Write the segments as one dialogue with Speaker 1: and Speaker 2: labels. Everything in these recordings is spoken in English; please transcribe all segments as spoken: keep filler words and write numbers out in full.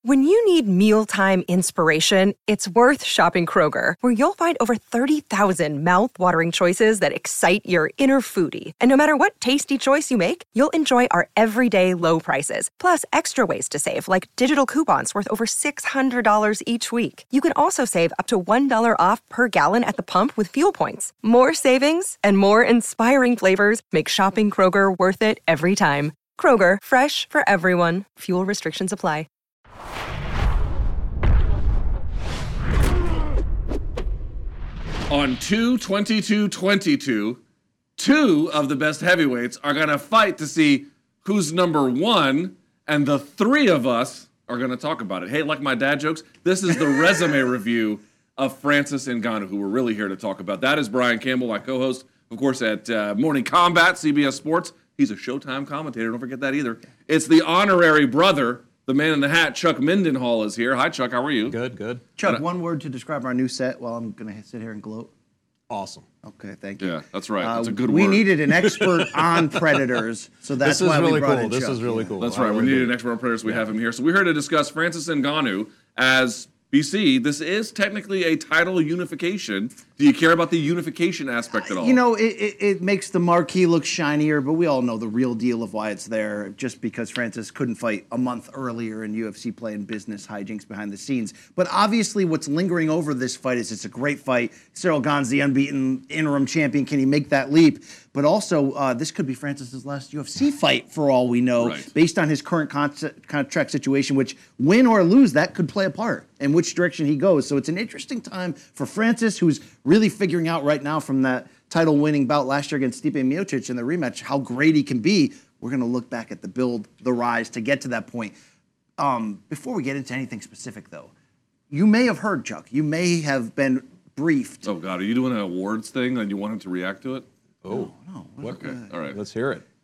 Speaker 1: When you need mealtime inspiration, it's worth shopping Kroger, where you'll find over thirty thousand mouth-watering choices that excite your inner foodie. And no matter what tasty choice you make, you'll enjoy our everyday low prices, plus extra ways to save, like digital coupons worth over six hundred dollars each week. You can also save up to one dollar off per gallon at the pump with fuel points. More savings and more inspiring flavors make shopping Kroger worth it every time. Kroger, fresh for everyone. Fuel restrictions apply.
Speaker 2: On two twenty-two twenty-two, two of the best heavyweights are going to fight to see who's number one, and the three of us are going to talk about it. Hey, like my dad jokes, this is the resume review of Francis Ngannou, who we're really here to talk about. That is Brian Campbell, my co-host, of course, at uh, Morning Combat, C B S Sports. He's a Showtime commentator. Don't forget that either. It's the honorary brother, the man in the hat, Chuck Mindenhall, is here. Hi, Chuck. How are you?
Speaker 3: Good, good.
Speaker 4: Chuck, one word to describe our new set while I'm going to sit here and gloat.
Speaker 3: Awesome.
Speaker 4: Okay, thank you.
Speaker 2: Yeah, that's right. That's
Speaker 4: uh,
Speaker 2: a good
Speaker 4: we
Speaker 2: word.
Speaker 4: We needed an expert on predators, so that's
Speaker 3: this is
Speaker 4: why
Speaker 3: really
Speaker 4: we brought
Speaker 3: cool.
Speaker 4: in
Speaker 3: This
Speaker 4: Chuck.
Speaker 3: is really
Speaker 4: yeah.
Speaker 3: cool.
Speaker 2: That's
Speaker 3: I
Speaker 2: right. We
Speaker 3: really
Speaker 2: needed
Speaker 3: do.
Speaker 2: an expert on predators. We
Speaker 3: Yeah.
Speaker 2: have him here. So we're here to discuss Francis Ngannou as B C. This is technically a title unification. Do you care about the unification aspect at all?
Speaker 4: You know, it, it, it makes the marquee look shinier, but we all know the real deal of why it's there, just because Francis couldn't fight a month earlier in U F C play and business hijinks behind the scenes. But obviously what's lingering over this fight is it's a great fight. Cyril Gane's the unbeaten interim champion. Can he make that leap? But also, uh, this could be Francis's last U F C fight for all we know,
Speaker 2: right.
Speaker 4: based on his current con- contract situation, which win or lose, that could play a part in which direction he goes. So it's an interesting time for Francis, who's really figuring out right now from that title-winning bout last year against Stipe Miocic in the rematch how great he can be. We're going to look back at the build, the rise to get to that point. Um, before we get into anything specific, though, you may have heard, Chuck, you may have been briefed.
Speaker 2: Oh, God. Are you doing an awards thing and you want him to react to it?
Speaker 3: Oh,
Speaker 4: No,
Speaker 3: what?
Speaker 2: Okay. All right.
Speaker 3: Let's hear it.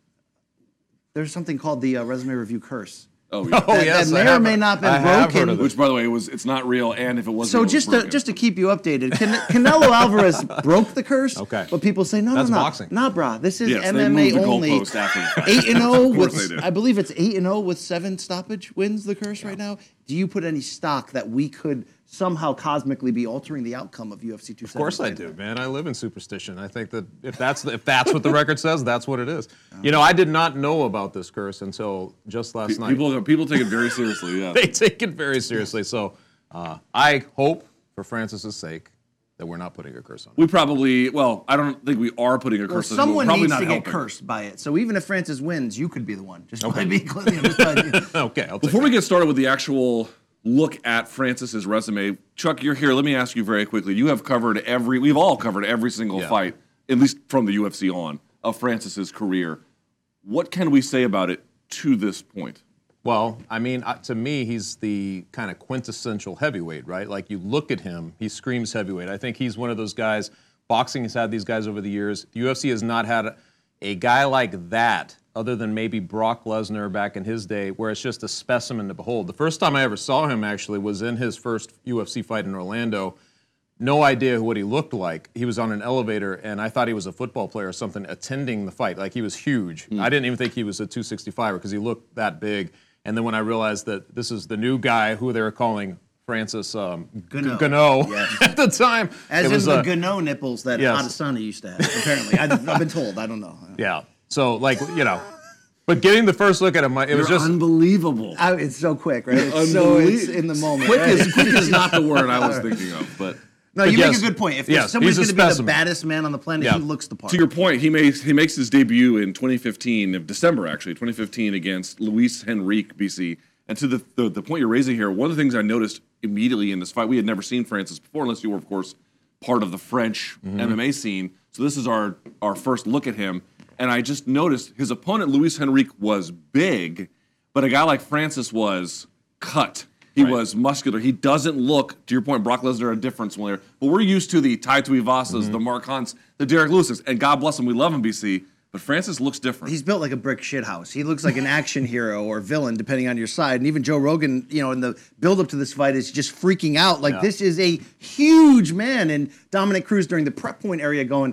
Speaker 4: there's something called the uh, resume review curse.
Speaker 2: Oh, yeah.
Speaker 3: Oh,
Speaker 4: that,
Speaker 3: yes,
Speaker 4: that
Speaker 3: I
Speaker 4: may or
Speaker 3: have
Speaker 4: may
Speaker 3: heard-
Speaker 4: not
Speaker 3: I
Speaker 4: have
Speaker 3: have
Speaker 4: been
Speaker 3: heard of
Speaker 4: broken.
Speaker 3: it.
Speaker 2: Which, by the way, it was it's not real, and if it wasn't,
Speaker 4: So
Speaker 2: it was
Speaker 4: just to
Speaker 2: broken.
Speaker 4: just to keep you updated, Can, Canelo Alvarez broke the curse.
Speaker 3: Okay.
Speaker 4: But people say no,
Speaker 3: That's
Speaker 4: no, no,
Speaker 3: boxing.
Speaker 4: nah, brah. This is
Speaker 2: Yes, they
Speaker 4: M M A
Speaker 2: moved the
Speaker 4: only.
Speaker 2: goalpost after the fact.
Speaker 4: Eight and zero
Speaker 2: Of course they
Speaker 4: with
Speaker 2: do.
Speaker 4: I believe it's eight and zero with seven stoppage wins. The curse right now. Do you put any stock that we could somehow cosmically be altering the outcome of U F C two seventy?
Speaker 3: Of course I do, man. I live in superstition. I think that if that's if that's what the record says, that's what it is. You know, I did not know about this curse until just last night.
Speaker 2: People, people take it very seriously, yeah.
Speaker 3: They take it very seriously. So uh, I hope, for Francis's sake, that we're not putting a curse on it.
Speaker 2: We probably, well, I don't think we are putting a
Speaker 4: Well,
Speaker 2: curse on it. We're
Speaker 4: someone
Speaker 2: probably
Speaker 4: needs
Speaker 2: not
Speaker 4: to get
Speaker 2: helping.
Speaker 4: cursed by it. So even if Francis wins, you could be the one. Just
Speaker 3: Okay.
Speaker 4: by being clear. You know, just by-
Speaker 3: Okay, I'll take
Speaker 2: Before
Speaker 3: it.
Speaker 2: we get started with the actual look at Francis's resume, Chuck, you're here. Let me ask you very quickly. You have covered every, we've all covered every single
Speaker 3: Yeah.
Speaker 2: fight, at least from the U F C on, of Francis's career. What can we say about it to this point?
Speaker 3: Well, I mean, uh, to me, he's the kind of quintessential heavyweight, right? Like, you look at him, he screams heavyweight. I think he's one of those guys. Boxing has had these guys over the years. The U F C has not had a, a guy like that, other than maybe Brock Lesnar back in his day, where it's just a specimen to behold. The first time I ever saw him, actually, was in his first U F C fight in Orlando. No idea what he looked like. He was on an elevator, and I thought he was a football player or something attending the fight. Like, he was huge. I didn't even think he was a two sixty-five-er because he looked that big. And then when I realized that this is the new guy who they were calling Francis um,
Speaker 4: Gano.
Speaker 3: Gano
Speaker 4: Yes.
Speaker 3: at the time.
Speaker 4: As
Speaker 3: it
Speaker 4: in
Speaker 3: was,
Speaker 4: the
Speaker 3: uh,
Speaker 4: Gano nipples that
Speaker 3: yes.
Speaker 4: Adesanya used to have, apparently. I've, I've been told. I don't know.
Speaker 3: Yeah. So, like, you know. But getting the first look at him, it was
Speaker 2: You're
Speaker 3: just...
Speaker 2: unbelievable.
Speaker 4: I, it's so quick, right? It's so it's in the moment.
Speaker 2: Quick
Speaker 4: right?
Speaker 2: is, quick is not the word I was thinking of, but...
Speaker 4: No,
Speaker 3: But
Speaker 4: you
Speaker 3: yes,
Speaker 4: make a good point. If
Speaker 3: yes,
Speaker 4: there's somebody's
Speaker 3: he's
Speaker 4: going
Speaker 3: a
Speaker 4: to be the
Speaker 3: specimen.
Speaker 4: baddest man on the planet,
Speaker 3: Yeah.
Speaker 4: he looks the part.
Speaker 2: To your point, he makes he makes his debut in twenty fifteen, of December actually, twenty fifteen against Luis Henrique, B C. And to the, the the point you're raising here, one of the things I noticed immediately in this fight, we had never seen Francis before, unless you were, of course, part of the French
Speaker 3: Mm-hmm.
Speaker 2: M M A scene. So this is our our first look at him, and I just noticed his opponent Luis Henrique was big, but a guy like Francis was cut. He
Speaker 3: Right.
Speaker 2: was muscular. He doesn't look, to your point, Brock Lesnar, a difference player. But we're used to the Tai Tuivasas,
Speaker 3: Mm-hmm.
Speaker 2: the Mark Hunts, the Derek Lewis's, and God bless him, we love him, B C. But Francis looks different.
Speaker 4: He's built like a brick shithouse. He looks like an action hero or villain, depending on your side. And even Joe Rogan, you know, in the build-up to this fight is just freaking out. Like,
Speaker 3: Yeah.
Speaker 4: this is a huge man. And Dominic Cruz during the prep point area going,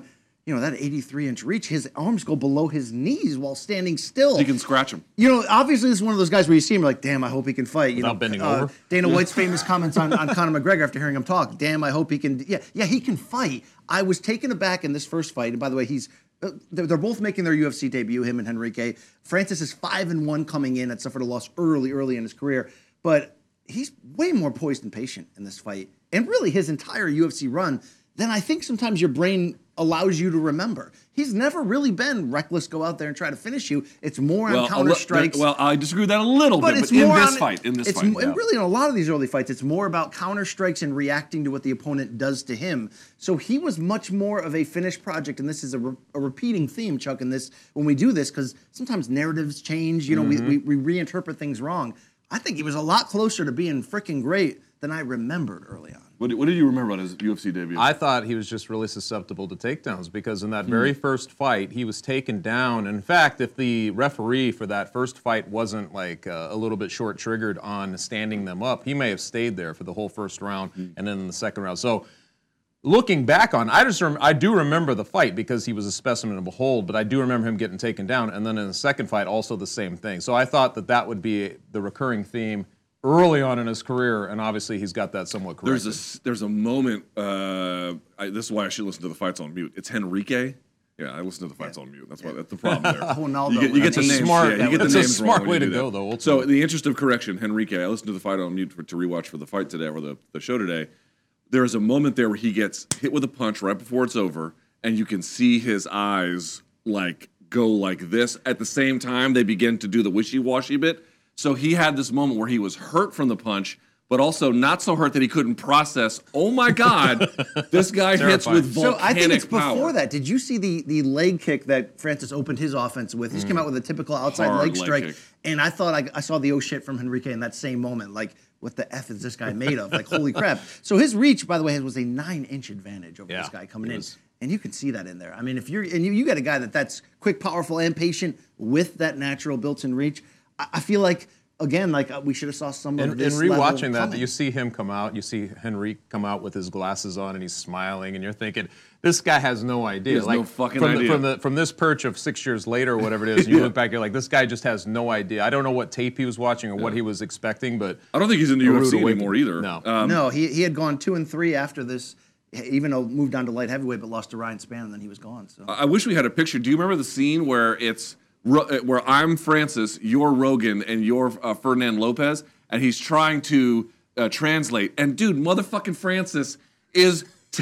Speaker 4: you know, that eighty-three inch reach, his arms go below his knees while standing still.
Speaker 2: You can scratch him.
Speaker 4: You know, obviously this is one of those guys where you see him like, damn, I hope he can fight. You
Speaker 3: Without
Speaker 4: know,
Speaker 3: bending
Speaker 4: uh,
Speaker 3: over.
Speaker 4: Dana White's famous comments on, on Conor McGregor after hearing him talk. Damn, I hope he can. Yeah, yeah, he can fight. I was taken aback in this first fight. And by the way, he's uh, they're, they're both making their U F C debut, him and Henrique. Francis is five and one coming in. Had suffered a loss early, early in his career. But he's way more poised and patient in this fight. And really his entire U F C run than I think sometimes your brain allows you to remember. He's never really been reckless, go out there and try to finish you. It's more
Speaker 2: Well,
Speaker 4: on
Speaker 2: a
Speaker 4: counter
Speaker 2: li-
Speaker 4: strikes.
Speaker 2: Well, I disagree with that a little
Speaker 4: But
Speaker 2: bit,
Speaker 4: it's
Speaker 2: but in
Speaker 4: more
Speaker 2: this
Speaker 4: on,
Speaker 2: fight, in this
Speaker 4: it's,
Speaker 2: fight.
Speaker 4: mo-
Speaker 2: yeah.
Speaker 4: And really in a lot of these early fights, it's more about counter strikes and reacting to what the opponent does to him. So he was much more of a finished project, and this is a, re- a repeating theme, Chuck, in this when we do this, because sometimes narratives change. You know,
Speaker 2: Mm-hmm.
Speaker 4: we, we, we reinterpret things wrong. I think he was a lot closer to being freaking great than I remembered early on.
Speaker 2: What, did- what did you remember about his U F C debut?
Speaker 3: I thought he was just really susceptible to takedowns because in that very first fight, he was taken down. In fact, if the referee for that first fight wasn't like uh, a little bit short triggered on standing them up, he may have stayed there for the whole first round and then in the second round. So looking back on, I just rem- I do remember the fight because he was a specimen to behold, but I do remember him getting taken down. And then in the second fight, also the same thing. So I thought that that would be the recurring theme early on in his career, and obviously he's got that somewhat corrected.
Speaker 2: There's a s- there's a moment. Uh, I, this is why I should listen to the fights on mute. It's Henrique. Yeah, I listen to the fights on mute. That's why that's the problem there.
Speaker 4: Ronaldo,
Speaker 2: you get, you get the
Speaker 3: That's a
Speaker 2: names.
Speaker 3: smart-
Speaker 2: yeah, you get the
Speaker 3: that's a
Speaker 2: names
Speaker 3: smart
Speaker 2: wrong when
Speaker 3: way
Speaker 2: you
Speaker 3: to
Speaker 2: do
Speaker 3: go,
Speaker 2: that.
Speaker 3: though,
Speaker 2: So,
Speaker 3: ultimately.
Speaker 2: in the interest of correction, Henrique, I listened to the fight on mute for, to rewatch for the fight today or the, the show today. There is a moment there where he gets hit with a punch right before it's over, and you can see his eyes like go like this. At the same time, they begin to do the wishy-washy bit. So he had this moment where he was hurt from the punch, but also not so hurt that he couldn't process, oh my God, this guy hits with
Speaker 4: So
Speaker 2: volcanic
Speaker 4: I think it's before
Speaker 2: power.
Speaker 4: that. Did you see the the leg kick that Francis opened his offense with? He just came out with a typical outside
Speaker 2: Hard
Speaker 4: leg
Speaker 2: leg
Speaker 4: strike,
Speaker 2: kick.
Speaker 4: and I thought I, I saw the oh shit from Henrique in that same moment. Like, what the F is this guy made of? Like, holy crap. So his reach, by the way, was a nine-inch advantage over
Speaker 3: Yeah,
Speaker 4: this guy coming
Speaker 3: it
Speaker 4: in.
Speaker 3: was-
Speaker 4: And you can see that in there. I mean, if you're, and you, you got a guy that that's quick, powerful, and patient with that natural built-in reach, I, I feel like, again, like uh, we should have saw some
Speaker 3: In,
Speaker 4: of
Speaker 3: in
Speaker 4: this level
Speaker 3: rewatching that,
Speaker 4: coming.
Speaker 3: you see him come out, you see Henrique come out with his glasses on, and he's smiling, and you're thinking, this guy has no idea.
Speaker 2: He has
Speaker 3: like
Speaker 2: no fucking
Speaker 3: from
Speaker 2: idea.
Speaker 3: The, from the from this perch of six years later, or whatever it is, and you look back, you're like, this guy just has no idea. I don't know what tape he was watching or what he was expecting, but
Speaker 2: I don't think he's in the
Speaker 3: a
Speaker 2: U F
Speaker 3: rude
Speaker 2: C
Speaker 3: awakening.
Speaker 2: anymore either.
Speaker 3: No.
Speaker 2: Um,
Speaker 4: no, he, he had gone two and three after this, even though moved down to light heavyweight, but lost to Ryan Spann, and then he was gone. So
Speaker 2: I wish we had a picture. Do you remember the scene where it's Ro- uh, where I'm Francis, you're Rogan, and you're uh, Ferdinand Lopez, and he's trying to uh, translate. And dude, motherfucking Francis is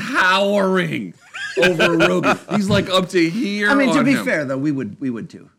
Speaker 2: towering over Rogan. He's like up to here.
Speaker 4: I mean, to
Speaker 2: on
Speaker 4: be
Speaker 2: him.
Speaker 4: fair though, we would we would too.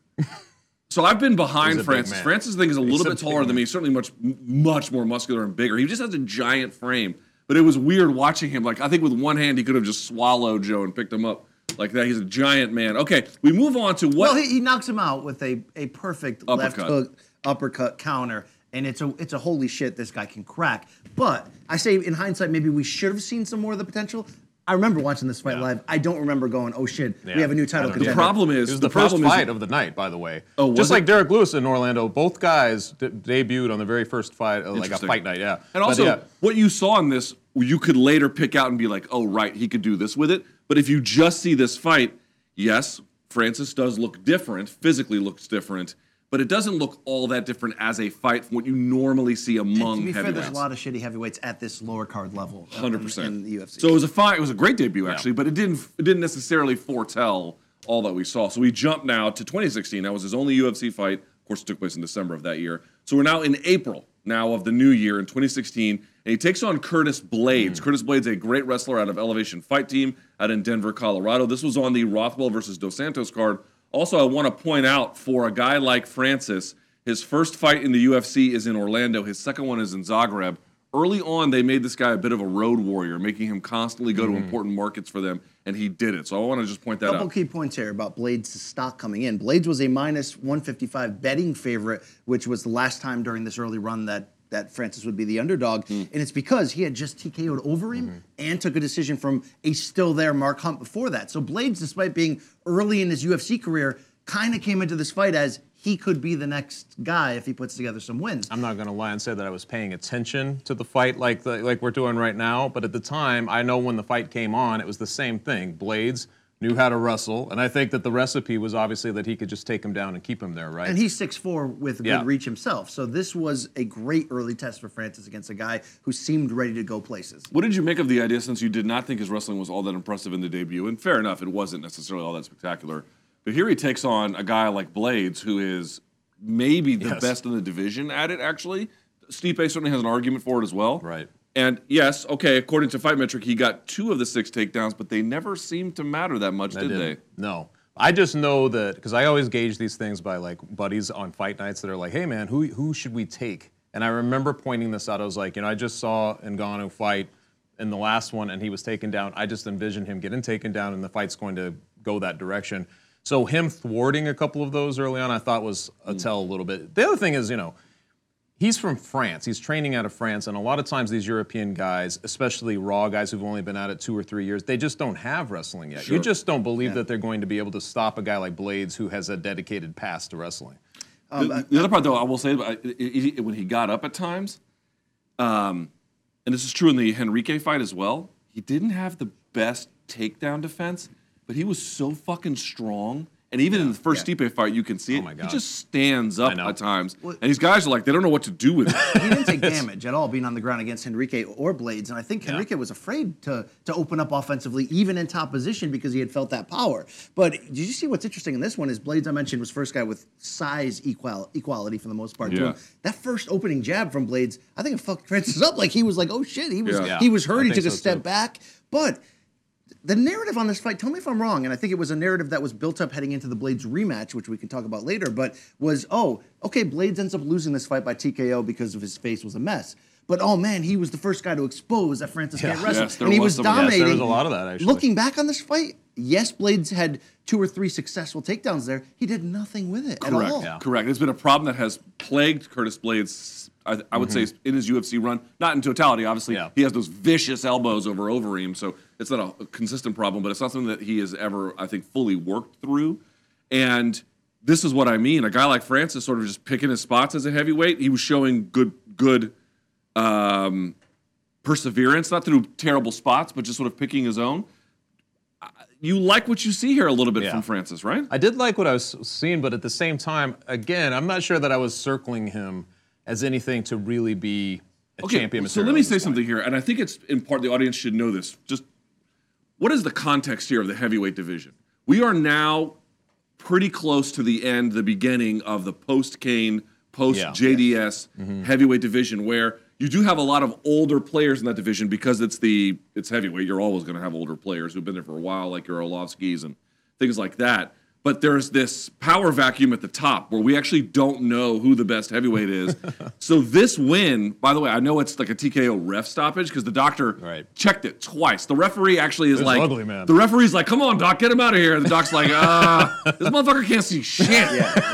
Speaker 2: So I've been behind
Speaker 3: He's a big
Speaker 2: Francis.
Speaker 3: man.
Speaker 2: Francis, I think, is a
Speaker 3: He's
Speaker 2: little
Speaker 3: a
Speaker 2: bit
Speaker 3: big
Speaker 2: taller than
Speaker 3: man.
Speaker 2: me. He's certainly much, much more muscular and bigger. He just has a giant frame. But it was weird watching him. Like, I think with one hand, he could have just swallowed Joe and picked him up like that. He's a giant man. Okay, we move on to what.
Speaker 4: Well, he, he knocks him out with a, a perfect left
Speaker 2: Uppercut.
Speaker 4: hook uppercut counter, and it's a it's a holy shit this guy can crack. But I say in hindsight, maybe we should have seen some more of the potential. I remember watching this fight
Speaker 3: Yeah.
Speaker 4: live. I don't remember going, oh shit,
Speaker 3: Yeah.
Speaker 4: we have a new
Speaker 3: I
Speaker 4: title
Speaker 3: don't
Speaker 2: the
Speaker 4: contender.
Speaker 2: problem
Speaker 3: it
Speaker 2: is
Speaker 3: was
Speaker 2: the,
Speaker 3: the, first
Speaker 2: problem
Speaker 3: fight
Speaker 2: is
Speaker 3: of the night, by the way.
Speaker 2: Oh, was
Speaker 3: just
Speaker 2: it?
Speaker 3: like Derek Lewis in Orlando, both guys d- debuted on the very first fight, uh, like a
Speaker 2: Interesting.
Speaker 3: fight night. Yeah,
Speaker 2: And
Speaker 3: But
Speaker 2: also,
Speaker 3: yeah,
Speaker 2: what you saw in this, you could later pick out and be like, oh, right, he could do this with it. But if you just see this fight, yes, Francis does look different, physically looks different, but it doesn't look all that different as a fight from what you normally see among
Speaker 4: To be fair,
Speaker 2: heavyweights.
Speaker 4: there's a lot of shitty heavyweights at this lower card level. uh,
Speaker 2: Hundred
Speaker 4: in-
Speaker 2: percent
Speaker 4: in the U F C.
Speaker 2: So it was a fight. It was a great debut, actually, but it didn't. It didn't necessarily foretell all that we saw. So we jump now to twenty sixteen. That was his only U F C fight. Of course, it took place in December of that year. So we're now in April now of the new year in twenty sixteen, and he takes on Curtis Blades. Curtis Blades, a great wrestler out of Elevation Fight Team out in Denver, Colorado. This was on the Rothwell versus Dos Santos card. Also, I want to point out for a guy like Francis, his first fight in the U F C is in Orlando. His second one is in Zagreb. Early on, they made this guy a bit of a road warrior, making him constantly go to important markets for them, and he did it. So I want to just point that
Speaker 4: couple
Speaker 2: out.
Speaker 4: key points here about Blades' stock coming in. Blades was a minus one fifty-five betting favorite, which was the last time during this early run that that Francis would be the underdog.
Speaker 2: Hmm.
Speaker 4: And it's because he had just T K O'd over him
Speaker 2: Mm-hmm.
Speaker 4: and took a decision from a still there Mark Hunt before that. So Blades, despite being early in his U F C career, kind of came into this fight as he could be the next guy if he puts together some wins.
Speaker 3: I'm not going to lie and say that I was paying attention to the fight like the, like we're doing right now, but at the time, I know when the fight came on, it was the same thing. Blades knew how to wrestle, and I think that the recipe was obviously that he could just take him down and keep him there, right?
Speaker 4: And he's six foot four with good
Speaker 3: Yeah.
Speaker 4: reach himself. So this was a great early test for Francis against a guy who seemed ready to go places.
Speaker 2: What did you make of the idea, since you did not think his wrestling was all that impressive in the debut? And fair enough, it wasn't necessarily all that spectacular. But here he takes on a guy like Blades, who is maybe the
Speaker 3: Yes.
Speaker 2: best in the division at it, actually. Stipe certainly has an argument for it as well.
Speaker 3: Right.
Speaker 2: And yes, okay, according to Fight Metric, he got two of the six takedowns, but they never seemed to matter that much,
Speaker 3: I
Speaker 2: did
Speaker 3: didn't.
Speaker 2: they?
Speaker 3: No. I just know that, because I always gauge these things by like buddies on fight nights that are like, hey man, who who should we take? And I remember pointing this out. I was like, you know, I just saw Ngannou fight in the last one and he was taken down. I just envisioned him getting taken down and the fight's going to go that direction. So him thwarting a couple of those early on, I thought was a tell a little bit. The other thing is, you know, he's from France. He's training out of France, and a lot of times these European guys, especially raw guys who've only been at it two or three years, they just don't have wrestling yet.
Speaker 2: Sure.
Speaker 3: You just don't believe that they're going to be able to stop a guy like Blades who has a dedicated past to wrestling.
Speaker 2: the, the other part, though, I will say, I- I- I- when he got up at times, um, and this is true in the Henrique fight as well, he didn't have the best takedown defense, but he was so fucking strong. And even in the first
Speaker 4: yeah.
Speaker 2: Stipe fight, you can see it.
Speaker 3: my
Speaker 2: He
Speaker 3: God.
Speaker 2: just stands up
Speaker 3: I know.
Speaker 2: at times. And these guys are like, they don't know what to do with it.
Speaker 4: He didn't take damage at all being on the ground against Henrique or Blades. And I think Henrique was afraid to, to open up offensively, even in top position, because he had felt that power. But did you see what's interesting in this one is Blades, I mentioned, was first guy with size equal, equality for the most part. to
Speaker 2: Yeah.
Speaker 4: him. That first opening jab from Blades, I think it fucked Francis up. Like he was like, oh shit, he was,
Speaker 2: Yeah. Yeah,
Speaker 4: he was hurt.
Speaker 3: I
Speaker 4: He
Speaker 3: think
Speaker 4: took a
Speaker 3: so,
Speaker 4: step
Speaker 3: too.
Speaker 4: back. But the narrative on this fight, tell me if I'm wrong, and I think it was a narrative that was built up heading into the Blades rematch, which we can talk about later, but was, oh, okay, Blades ends up losing this fight by T K O because of his face was a mess. But, oh, man, he was the first guy to expose that Francis can't
Speaker 3: Yeah.
Speaker 4: wrestle.
Speaker 2: Yes, there
Speaker 4: and he
Speaker 2: was
Speaker 4: was
Speaker 2: some of that. Yes,
Speaker 4: dominating.
Speaker 3: there was a lot of that, actually.
Speaker 4: Looking back on this fight, yes, Blades had two or three successful takedowns there. He did nothing with it
Speaker 2: Correct.
Speaker 4: at all.
Speaker 3: Yeah.
Speaker 2: Correct. It's been a problem that has plagued Curtis Blades, I, I would
Speaker 3: Mm-hmm.
Speaker 2: say, in his U F C run. Not in totality, obviously.
Speaker 3: Yeah.
Speaker 2: He has those vicious elbows over Overeem, so it's not a consistent problem, but it's not something that he has ever, I think, fully worked through. And this is what I mean. A guy like Francis sort of just picking his spots as a heavyweight. He was showing good, good um, perseverance, not through terrible spots, but just sort of picking his own. You like what you see here a little bit
Speaker 3: Yeah.
Speaker 2: from Francis, right?
Speaker 3: I did like what I was seeing, but at the same time, again, I'm not sure that I was circling him as anything to really be a champion
Speaker 2: so
Speaker 3: material
Speaker 2: let me
Speaker 3: at
Speaker 2: say
Speaker 3: this
Speaker 2: something
Speaker 3: point.
Speaker 2: here, and I think it's in part the audience should know this. Just what is the context here of the heavyweight division? We are now pretty close to the end, the beginning of the post-Kane, post-J D S heavyweight division, where you do have a lot of older players in that division because it's the it's heavyweight. You're always going to have older players who've been there for a while, like your Orlovskis and things like that. But there's this power vacuum at the top where we actually don't know who the best heavyweight is. So this win, by the way, I know it's like a T K O ref stoppage because the doctor
Speaker 3: Right.
Speaker 2: checked it twice. The referee actually is
Speaker 3: It was
Speaker 2: like,
Speaker 3: ugly, man.
Speaker 2: the referee's like, come on, doc, get him out of here. And the doc's like, uh, this motherfucker can't see shit.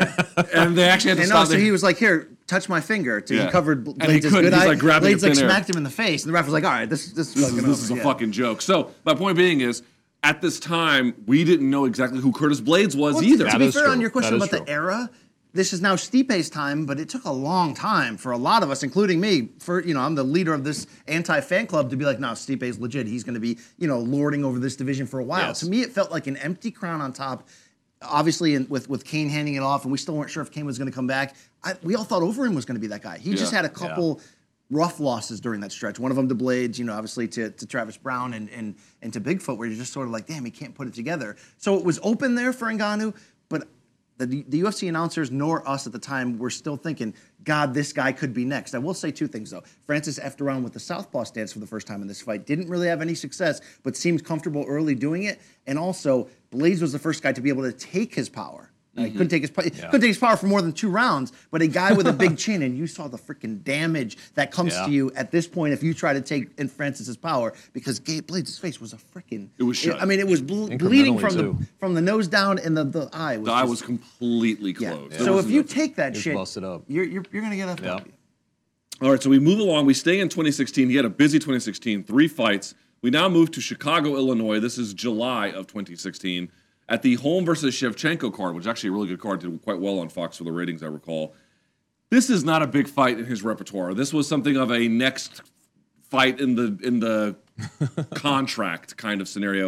Speaker 2: And they actually had to
Speaker 4: And
Speaker 2: stop.
Speaker 4: also,
Speaker 2: the-
Speaker 4: he was like, here, touch my finger. To,
Speaker 2: Yeah.
Speaker 4: He covered
Speaker 2: And he
Speaker 4: Blades'
Speaker 2: couldn't.
Speaker 4: good
Speaker 2: He's,
Speaker 4: eye.
Speaker 2: like, grabbing
Speaker 4: Blades
Speaker 2: it
Speaker 4: like
Speaker 2: thin air.
Speaker 4: smacked him in the face. And the ref was like, all right, this, this,
Speaker 2: This is,
Speaker 4: fucking
Speaker 2: this
Speaker 4: over.
Speaker 2: is a
Speaker 4: Yeah.
Speaker 2: fucking joke. So my point being is, at this time, we didn't know exactly who Curtis Blades was
Speaker 4: Well,
Speaker 2: either.
Speaker 4: To
Speaker 3: That
Speaker 4: be
Speaker 3: is
Speaker 4: fair, on
Speaker 3: true.
Speaker 4: your question
Speaker 3: That is
Speaker 4: about the
Speaker 3: true.
Speaker 4: era, this is now Stipe's time, but it took a long time for a lot of us, including me. For you know, I'm the leader of this anti-fan club to be like, no, Stipe's legit. He's going to be, you know, lording over this division for a while.
Speaker 3: Yes.
Speaker 4: To me, it felt like an empty crown on top. Obviously, in, with with Kane handing it off, and we still weren't sure if Kane was going to come back. I, we all thought Overeem was going to be that guy. He just
Speaker 2: Yeah.
Speaker 4: had a couple rough losses during that stretch. One of them to Blades, you know, obviously to, to Travis Brown and, and and to Bigfoot, where you're just sort of like, damn, he can't put it together. So it was open there for Ngannou, but the, the U F C announcers nor us at the time were still thinking, God, this guy could be next. I will say two things, though. Francis effed around with the southpaw stance for the first time in this fight. Didn't really have any success, but seemed comfortable early doing it. And also, Blades was the first guy to be able to take his power. Uh, He couldn't take his po- couldn't take his power for more than two rounds, but a guy with a big chin, and you saw the freaking damage that comes
Speaker 3: Yeah.
Speaker 4: to you at this point if you try to take in Francis's power, because Gabe Blades' face was a freaking.
Speaker 2: It was shut.
Speaker 4: I mean, it was ble- bleeding from the
Speaker 3: too.
Speaker 4: from the nose down, and the, the eye was.
Speaker 2: The eye
Speaker 4: just-
Speaker 2: was completely
Speaker 4: yeah.
Speaker 2: closed. There
Speaker 4: So if
Speaker 2: wasn't
Speaker 4: you
Speaker 2: nothing.
Speaker 4: take that
Speaker 3: was
Speaker 4: shit,
Speaker 3: busted up.
Speaker 4: you're you're, you're gonna get a.
Speaker 3: Yeah.
Speaker 2: All right, so we move along. We stay in twenty sixteen. He had a busy twenty sixteen, three fights. We now move to Chicago, Illinois. This is July of twenty sixteen. At the Holm versus Shevchenko card, which is actually a really good card, did quite well on Fox for the ratings, I recall. This is not a big fight in his repertoire. This was something of a next fight in the in the contract kind of scenario.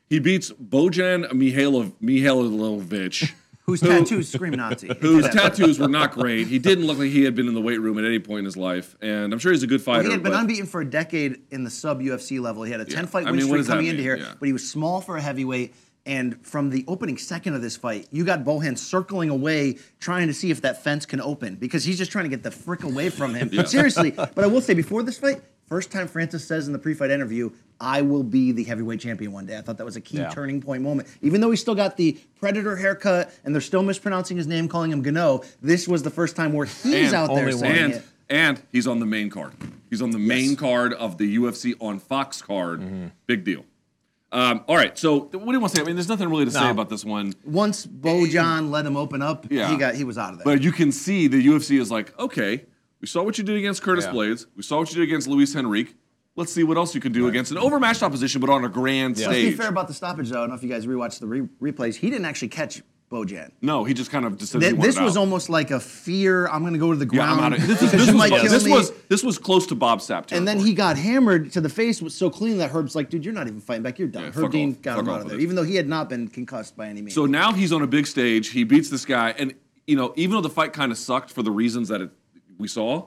Speaker 2: He beats Bojan Mihailov, Mihailovic.
Speaker 4: Whose tattoos scream Nazi.
Speaker 2: Whose tattoos were not great. He didn't look like he had been in the weight room at any point in his life, and I'm sure he's a good fighter.
Speaker 4: Well, he had been
Speaker 2: but,
Speaker 4: unbeaten for a decade in the sub-U F C level. He had a ten-fight
Speaker 2: I
Speaker 4: win
Speaker 2: mean, what
Speaker 4: streak
Speaker 2: does that
Speaker 4: coming into
Speaker 2: mean?
Speaker 4: here,
Speaker 2: Yeah.
Speaker 4: but he was small for a heavyweight. And from the opening second of this fight, you got Bohan circling away, trying to see if that fence can open because he's just trying to get the frick away from him.
Speaker 2: Yeah.
Speaker 4: Seriously. But I will say, before this fight, first time Francis says in the pre-fight interview, I will be the heavyweight champion one day. I thought that was a key
Speaker 3: Yeah.
Speaker 4: turning point moment. Even though he still got the Predator haircut and they're still mispronouncing his name, calling him Gano, this was the first time where he's
Speaker 2: And
Speaker 4: out there
Speaker 3: only
Speaker 4: saying
Speaker 2: and
Speaker 4: it.
Speaker 2: and he's on the main card. He's on the main
Speaker 4: Yes.
Speaker 2: card of the U F C on Fox card. Big deal. Um, all right, so what do you want to say? I mean, there's nothing really to say
Speaker 3: No.
Speaker 2: about this one.
Speaker 4: Once Bojan let him open up,
Speaker 2: Yeah.
Speaker 4: he got he was out of there.
Speaker 2: But you can see the U F C is like, okay, we saw what you did against Curtis
Speaker 3: Yeah.
Speaker 2: Blades. We saw what you did against Luis Henrique. Let's see what else you can do against an overmatched opposition, but on a grand
Speaker 3: Yeah.
Speaker 4: Let's be
Speaker 2: stage.
Speaker 4: fair about the stoppage, though. I don't know if you guys rewatched the re- replays. He didn't actually catch Bojan.
Speaker 2: No, he just kind of just said
Speaker 4: Th-
Speaker 2: he
Speaker 4: this
Speaker 2: wanted
Speaker 4: was
Speaker 2: out.
Speaker 4: almost like a fear. I'm going to go to the
Speaker 2: Yeah, I'm
Speaker 4: ground.
Speaker 2: out of This, is,
Speaker 4: because
Speaker 2: this,
Speaker 4: you
Speaker 2: was,
Speaker 4: might kill
Speaker 2: this
Speaker 4: me.
Speaker 2: was this was close to Bob Sapp.
Speaker 4: And then
Speaker 2: territory.
Speaker 4: he got hammered to the face was so clean that Herb's like, dude, you're not even fighting back. You're done.
Speaker 2: Yeah,
Speaker 4: Herb
Speaker 2: fuck
Speaker 4: Dean
Speaker 2: off.
Speaker 4: got
Speaker 2: Fuck
Speaker 4: him
Speaker 2: off
Speaker 4: out of
Speaker 2: with
Speaker 4: there,
Speaker 2: it.
Speaker 4: even though he had not been concussed by any means.
Speaker 2: So now he's on a big stage. He beats this guy, and you know, even though the fight kind of sucked for the reasons that it, we saw,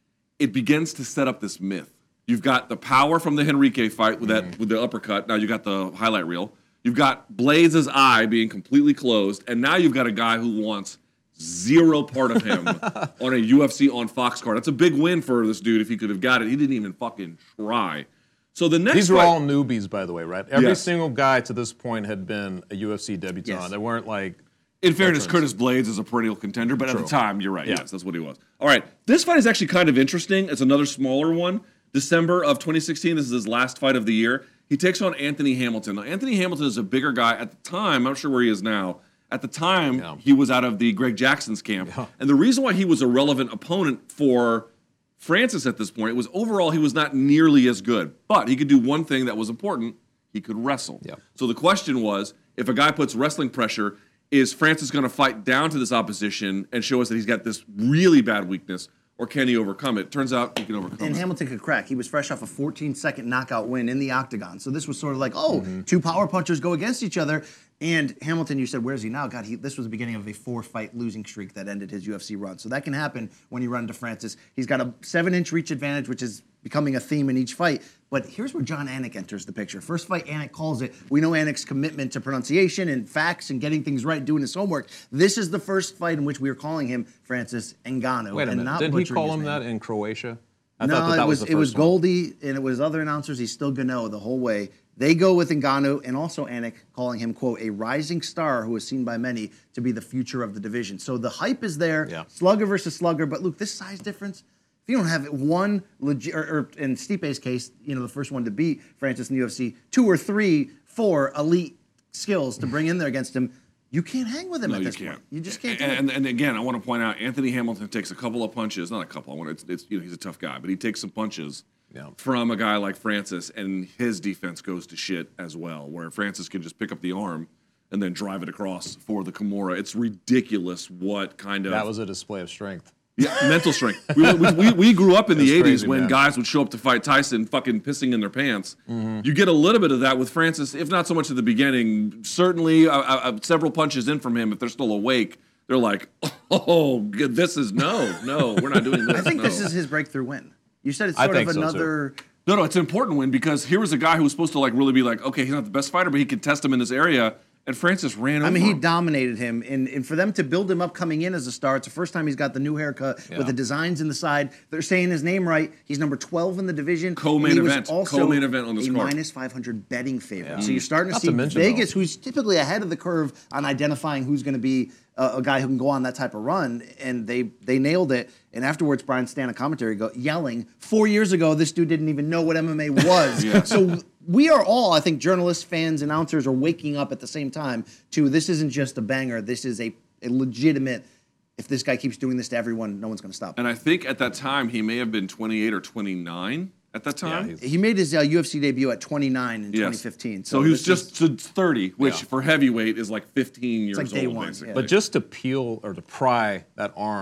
Speaker 2: it begins to set up this myth. You've got the power from the Henrique fight with that with the uppercut. Now you got the highlight reel. You've got Blaze's eye being completely closed, and now you've got a guy who wants zero part of him on a U F C on Fox card. That's a big win for this dude if he could have got it. He didn't even fucking try. So the next
Speaker 3: These were
Speaker 2: fight,
Speaker 3: all newbies, by the way, right? Every
Speaker 2: Yes.
Speaker 3: single guy to this point had been a U F C debutant.
Speaker 4: Yes.
Speaker 3: They weren't like.
Speaker 2: in fairness,
Speaker 3: veterans.
Speaker 2: Curtis Blades is a perennial contender, but at
Speaker 3: True.
Speaker 2: the time, you're right.
Speaker 3: Yeah.
Speaker 2: Yes, that's what he was. All right, this fight is actually kind of interesting. It's another smaller one. December of twenty sixteen. This is his last fight of the year. He takes on Anthony Hamilton. Now, Anthony Hamilton is a bigger guy at the time. I'm not sure where he is now. At the time,
Speaker 3: Yeah.
Speaker 2: he was out of the Greg Jackson's camp.
Speaker 3: Yeah.
Speaker 2: And the reason why he was a relevant opponent for Francis at this point was overall he was not nearly as good. But he could do one thing that was important. He could wrestle.
Speaker 3: Yeah.
Speaker 2: So the question was, if a guy puts wrestling pressure, is Francis going to fight down to this opposition and show us that he's got this really bad weakness, or can he overcome it? Turns out he can overcome
Speaker 4: And
Speaker 2: it.
Speaker 4: Hamilton could crack. He was fresh off a fourteen-second knockout win in the octagon. So this was sort of like, oh, two power punchers go against each other. And Hamilton, you said, where's he now? God, he, this was the beginning of a four-fight losing streak that ended his U F C run. So that can happen when you run into Francis. He's got a seven-inch reach advantage, which is becoming a theme in each fight. But here's where John Anik enters the picture. First fight, Anik calls it. We know Anik's commitment to pronunciation and facts and getting things right, doing his homework. This is the first fight in which we are calling him Francis Ngannou.
Speaker 3: Wait a
Speaker 4: and
Speaker 3: minute.
Speaker 4: not
Speaker 3: Didn't he
Speaker 4: butchering
Speaker 3: call
Speaker 4: his
Speaker 3: him
Speaker 4: name.
Speaker 3: that in Croatia? I
Speaker 4: no,
Speaker 3: thought that, that
Speaker 4: it was,
Speaker 3: was the
Speaker 4: it was
Speaker 3: first one.
Speaker 4: Goldie and it was other announcers. He's still Gano the whole way. They go with Ngannou and also Anik, calling him, quote, a rising star who is seen by many to be the future of the division. So the hype is there,
Speaker 3: Yeah.
Speaker 4: slugger versus slugger. But look, this size difference, if you don't have one legit, or, or in Stipe's case, you know, the first one to beat Francis in the U F C, two or three, four elite skills to bring in there against him, you can't hang with him
Speaker 2: No,
Speaker 4: at
Speaker 2: you
Speaker 4: this
Speaker 2: can't.
Speaker 4: point. You just can't do
Speaker 2: and,
Speaker 4: it.
Speaker 2: and, and again, I want to point out Anthony Hamilton takes a couple of punches. Not a couple. I want it's, it's you know he's a tough guy, but he takes some punches
Speaker 3: Yeah.
Speaker 2: from a guy like Francis, and his defense goes to shit as well. Where Francis can just pick up the arm and then drive it across for the Kimura. It's ridiculous what kind of
Speaker 3: That was a display of strength.
Speaker 2: yeah, mental strength. We, we, we, we grew up in the
Speaker 3: That's
Speaker 2: eighties
Speaker 3: crazy,
Speaker 2: when
Speaker 3: man.
Speaker 2: guys would show up to fight Tyson fucking pissing in their pants. You get a little bit of that with Francis, if not so much at the beginning. Certainly, uh, uh, several punches in from him, if they're still awake, they're like, oh, good, this is no, no, we're not doing this.
Speaker 4: I think
Speaker 2: no.
Speaker 4: this is his breakthrough win. You said it's
Speaker 3: I
Speaker 4: sort
Speaker 3: think
Speaker 4: of
Speaker 3: so, too.
Speaker 4: another...
Speaker 2: No, no, it's an important win because here was a guy who was supposed to like really be like, okay, he's not the best fighter, but he could test him in this area. And Francis ran over
Speaker 4: I mean, he
Speaker 2: him.
Speaker 4: dominated him, and, and for them to build him up coming in as a star, it's the first time he's got the new haircut
Speaker 3: Yeah.
Speaker 4: with the designs in the side. They're saying his name right. He's number twelve in the division.
Speaker 2: Co-main
Speaker 4: He was
Speaker 2: event.
Speaker 4: Also
Speaker 2: Co-main event on this
Speaker 4: a
Speaker 2: card.
Speaker 4: minus five hundred betting favorite.
Speaker 3: Yeah.
Speaker 4: So you're starting to
Speaker 3: Not
Speaker 4: see
Speaker 3: to mention,
Speaker 4: Vegas,
Speaker 3: though-
Speaker 4: who's typically ahead of the curve on identifying who's going to be a, a guy who can go on that type of run, and they they nailed it. And afterwards, Brian Stan, a commentary, go yelling, four years ago, this dude didn't even know what M M A was.
Speaker 2: Yeah.
Speaker 4: So we are all, I think, journalists, fans, announcers are waking up at the same time to this isn't just a banger. This is a, a legitimate, if this guy keeps doing this to everyone, no one's going to stop him.
Speaker 2: And I think at that time he may have been twenty-eight or twenty-nine at that time.
Speaker 3: he's-
Speaker 4: He made his uh, U F C debut at twenty-nine in
Speaker 2: Yes.
Speaker 4: twenty fifteen.
Speaker 2: So, he was
Speaker 4: this is-
Speaker 2: just thirty, which
Speaker 3: Yeah.
Speaker 2: for heavyweight is like fifteen years
Speaker 4: like day
Speaker 2: old,
Speaker 4: one,
Speaker 2: basically.
Speaker 4: yeah.
Speaker 3: But just to peel or to pry that arm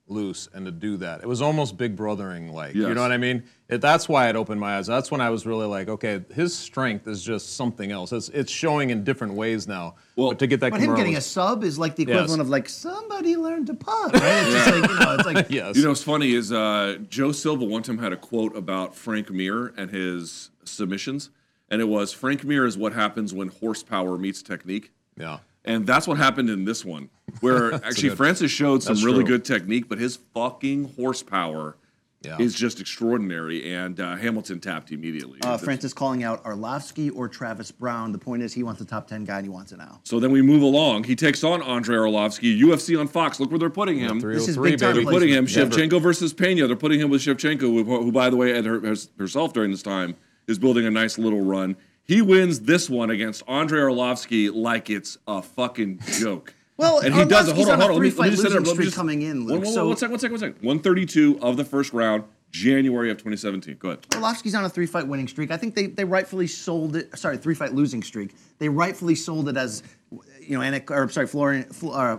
Speaker 3: loose and to do that. It was almost big brothering like.
Speaker 2: Yes.
Speaker 3: You know what I mean? It, that's why it opened my eyes. That's when I was really like, okay, his strength is just something else. It's, it's showing in different ways now.
Speaker 2: Well,
Speaker 3: but to get that
Speaker 4: But him
Speaker 3: Kimura
Speaker 4: getting a
Speaker 3: was-
Speaker 4: sub is like the equivalent
Speaker 3: Yes.
Speaker 4: of like somebody learned to putt, right? It's just like, you know, it's like
Speaker 3: yes.
Speaker 2: You know what's funny is uh, Joe Silva one time had a quote about Frank Mir and his submissions, and it was, Frank Mir is what happens when horsepower meets technique.
Speaker 3: Yeah.
Speaker 2: And that's what happened in this one, where actually
Speaker 3: good-
Speaker 2: Francis showed some
Speaker 3: that's
Speaker 2: really
Speaker 3: true.
Speaker 2: good technique, but his fucking horsepower
Speaker 3: Yeah.
Speaker 2: is just extraordinary, and uh, Hamilton tapped immediately.
Speaker 4: uh, Francis calling out Arlovsky or Travis Brown. The point is he wants a top ten guy and he wants it now.
Speaker 2: So then we move along. He takes on Andrei Arlovsky, U F C on Fox. Look where they're putting him.
Speaker 4: This is
Speaker 3: 303,
Speaker 4: big time
Speaker 3: baby.
Speaker 2: They're putting him
Speaker 4: placement.
Speaker 2: Shevchenko versus Pena. They're putting him with Shevchenko, who, who by the way, and her, herself during this time is building a nice little run. He wins this one against Andrei Arlovsky like it's a fucking joke.
Speaker 4: Well,
Speaker 2: and he does it. Hold
Speaker 4: Arlovsky's
Speaker 2: on,
Speaker 4: on a
Speaker 2: hold on. Let me, let me
Speaker 4: three-fight
Speaker 2: just set it up.
Speaker 4: losing
Speaker 2: Let me
Speaker 4: streak
Speaker 2: just-
Speaker 4: coming in,
Speaker 2: One,
Speaker 4: Luke.
Speaker 2: one,
Speaker 4: So-
Speaker 2: one second, one second, one second. one thirty-two of the first round, January of twenty seventeen. Go ahead.
Speaker 4: Arlovsky's on a three-fight winning streak. I think they, they rightfully sold it. Sorry, three-fight losing streak. They rightfully sold it as, you know, Anik, or sorry, Florian, Fl- uh,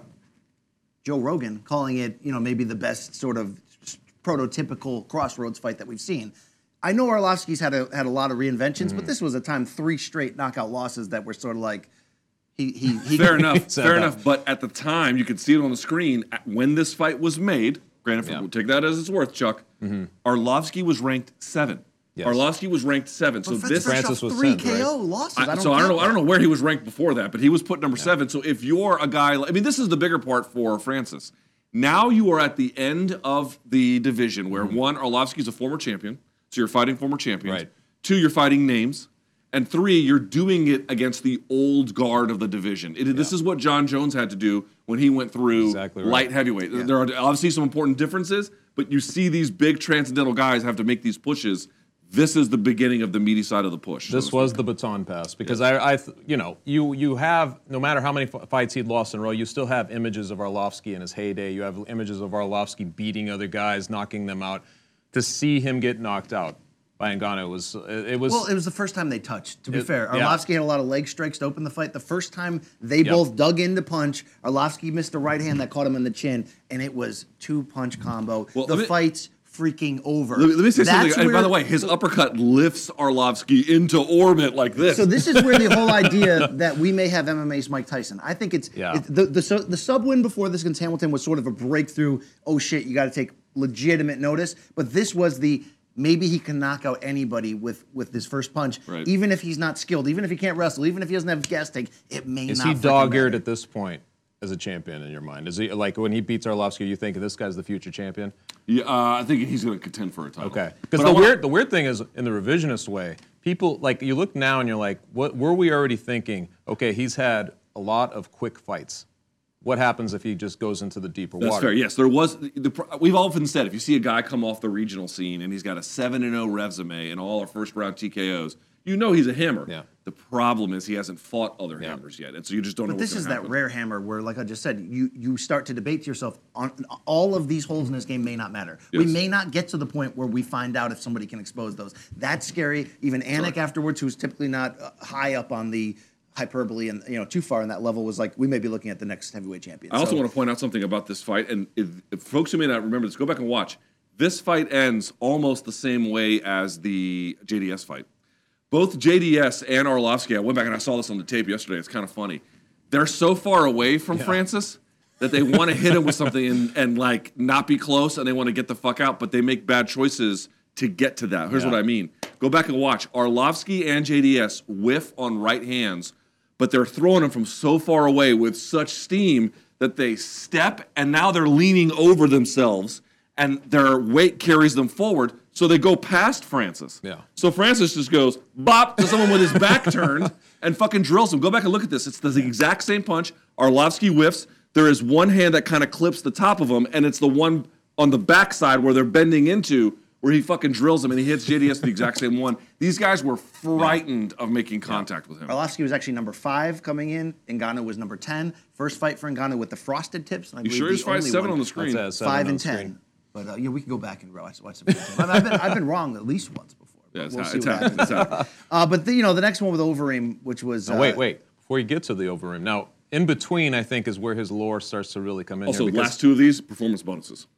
Speaker 4: Joe Rogan calling it, you know, maybe the best sort of prototypical crossroads fight that we've seen. I know Arlovsky's had a had a lot of reinventions, but this was a time three straight knockout losses that were sort of like he he, he
Speaker 2: Fair enough.
Speaker 3: said
Speaker 2: Fair
Speaker 3: that.
Speaker 2: enough. But at the time, you could see it on the screen at- when this fight was made. Granted,
Speaker 3: Yeah.
Speaker 2: we'll take that as it's worth, Chuck. Arlovsky was ranked seven.
Speaker 3: Yes.
Speaker 2: Arlovsky was ranked seven. So
Speaker 4: But
Speaker 2: this
Speaker 3: Francis was
Speaker 4: three
Speaker 3: sent, right?
Speaker 4: K O losses.
Speaker 2: I,
Speaker 4: I don't
Speaker 2: so I don't
Speaker 4: get
Speaker 2: know. I don't
Speaker 4: that.
Speaker 2: know where he was ranked before that, but he was put number seven. So if you're a guy, I mean, this is the bigger part for Francis. Now you are at the end of the division where one, Arlovsky's a former champion, so you're fighting former champions.
Speaker 3: Right.
Speaker 2: Two, you're fighting names, and three, you're doing it against the old guard of the division. It, This is what John Jones had to do when he went through
Speaker 3: Exactly right.
Speaker 2: light heavyweight. There are obviously some important differences, but you see these big transcendental guys have to make these pushes. This is the beginning of the meaty side of the push.
Speaker 3: This was the baton pass because I, I, th- you know, you you have no matter how many f- fights he'd lost in a row, you still have images of Arlovsky in his heyday. You have images of Arlovsky beating other guys, knocking them out. To see him get knocked out by Ngannou was it, it was.
Speaker 4: Well, it was the first time they touched, to be
Speaker 3: It-
Speaker 4: fair.
Speaker 3: yeah.
Speaker 4: Arlovsky had a lot of leg strikes to open the fight. The first time they
Speaker 3: Yep.
Speaker 4: both dug in to punch, Arlovsky missed a right hand that caught him in the chin, and it was two-punch combo.
Speaker 2: Well,
Speaker 4: the
Speaker 2: let me-
Speaker 4: fight's freaking over.
Speaker 2: Let me, let me say
Speaker 4: That's
Speaker 2: something. And by
Speaker 4: where-
Speaker 2: the way, his uppercut lifts Arlovsky into orbit like this.
Speaker 4: So this is where the whole idea that we may have M M A's Mike Tyson. I think it's
Speaker 3: Yeah.
Speaker 4: it, the the, su- the sub win before this against Hamilton was sort of a breakthrough. Oh shit, you got to take legitimate notice. But this was the maybe he can knock out anybody with with his first punch,
Speaker 2: Right.
Speaker 4: even if he's not skilled, even if he can't wrestle, even if he doesn't have gas tank. It may
Speaker 3: is
Speaker 4: not.
Speaker 3: he
Speaker 4: freaking
Speaker 3: dog-eared
Speaker 4: matter.
Speaker 3: at this point as a champion in your mind? Is he like when he beats Arlovsky? You think this guy's the future champion?
Speaker 2: yeah, uh, I think he's going to contend for a title.
Speaker 3: Okay,
Speaker 2: But
Speaker 3: because
Speaker 2: I
Speaker 3: the
Speaker 2: wanna-
Speaker 3: weird the weird thing is in the revisionist way, people like you look now and you're like, what were we already thinking? Okay, he's had a lot of quick fights. What happens if he just goes into the deeper
Speaker 2: That's
Speaker 3: water?
Speaker 2: fair. Yes, there was. The, the, we've often said if you see a guy come off the regional scene and he's got a seven and zero resume and all our first round T K Os, you know he's a hammer.
Speaker 3: Yeah.
Speaker 2: The problem is he hasn't fought other
Speaker 3: Yeah.
Speaker 2: hammers yet, and so you just don't know.
Speaker 4: But
Speaker 2: what's
Speaker 4: this is
Speaker 2: gonna
Speaker 4: that
Speaker 2: happen.
Speaker 4: rare hammer where, like I just said, you you start to debate to yourself on all of these holes in this game may not matter. We
Speaker 2: Yes.
Speaker 4: may not get to the point where we find out if somebody can expose those. That's scary. Even Anik afterwards, who's typically not uh, high up on the hyperbole and you know too far in that level, was like we may be looking at the next heavyweight champion.
Speaker 2: I also
Speaker 4: So-
Speaker 2: want to point out something about this fight, and if, if folks who may not remember this, go back and watch. This fight ends almost the same way as the J D S fight. Both J D S and Arlovsky, I went back and I saw this on the tape yesterday. It's kind of funny. They're so far away from Francis that they want to hit him with something and, and like not be close, and they want to get the fuck out, but they make bad choices to get to that. Here's
Speaker 3: Yeah.
Speaker 2: what I mean. Go back and watch. Arlovsky and J D S whiff on right hands, but they're throwing them from so far away with such steam that they step, and now they're leaning over themselves, and their weight carries them forward, so they go past Francis.
Speaker 3: Yeah.
Speaker 2: So Francis just goes bop to someone with his back turned and fucking drills him. Go back and look at this. It's the exact same punch. Arlovsky whiffs. There is one hand that kind of clips the top of him, and it's the one on the backside where they're bending into where he fucking drills him, and he hits J D S the exact same one. These guys were frightened of making contact with him.
Speaker 4: Arlovsky was actually number five coming in. Ngannou was number ten. First fight for Ngannou with the frosted tips. And I
Speaker 2: You
Speaker 4: believe
Speaker 2: sure
Speaker 4: the
Speaker 2: he's fight
Speaker 4: only
Speaker 2: seven
Speaker 4: one.
Speaker 2: on the screen?
Speaker 3: That's a seven
Speaker 4: Five
Speaker 3: on
Speaker 4: and
Speaker 3: the
Speaker 4: ten.
Speaker 3: screen.
Speaker 4: But uh, yeah, we can go back and watch watch the video. I've, I've been I've been wrong at least once before.
Speaker 2: Yeah, it's,
Speaker 4: we'll
Speaker 2: ha-
Speaker 4: see
Speaker 2: it's
Speaker 4: what
Speaker 2: happened.
Speaker 4: happens.
Speaker 2: It's happened.
Speaker 4: Uh, but the, you know the next one with Overeem, which was
Speaker 3: Now,
Speaker 4: uh,
Speaker 3: wait, wait. Before you get to the Overeem, now in between, I think is where his lore starts to really come in.
Speaker 2: Also,
Speaker 3: here because,
Speaker 2: last two of these performance bonuses.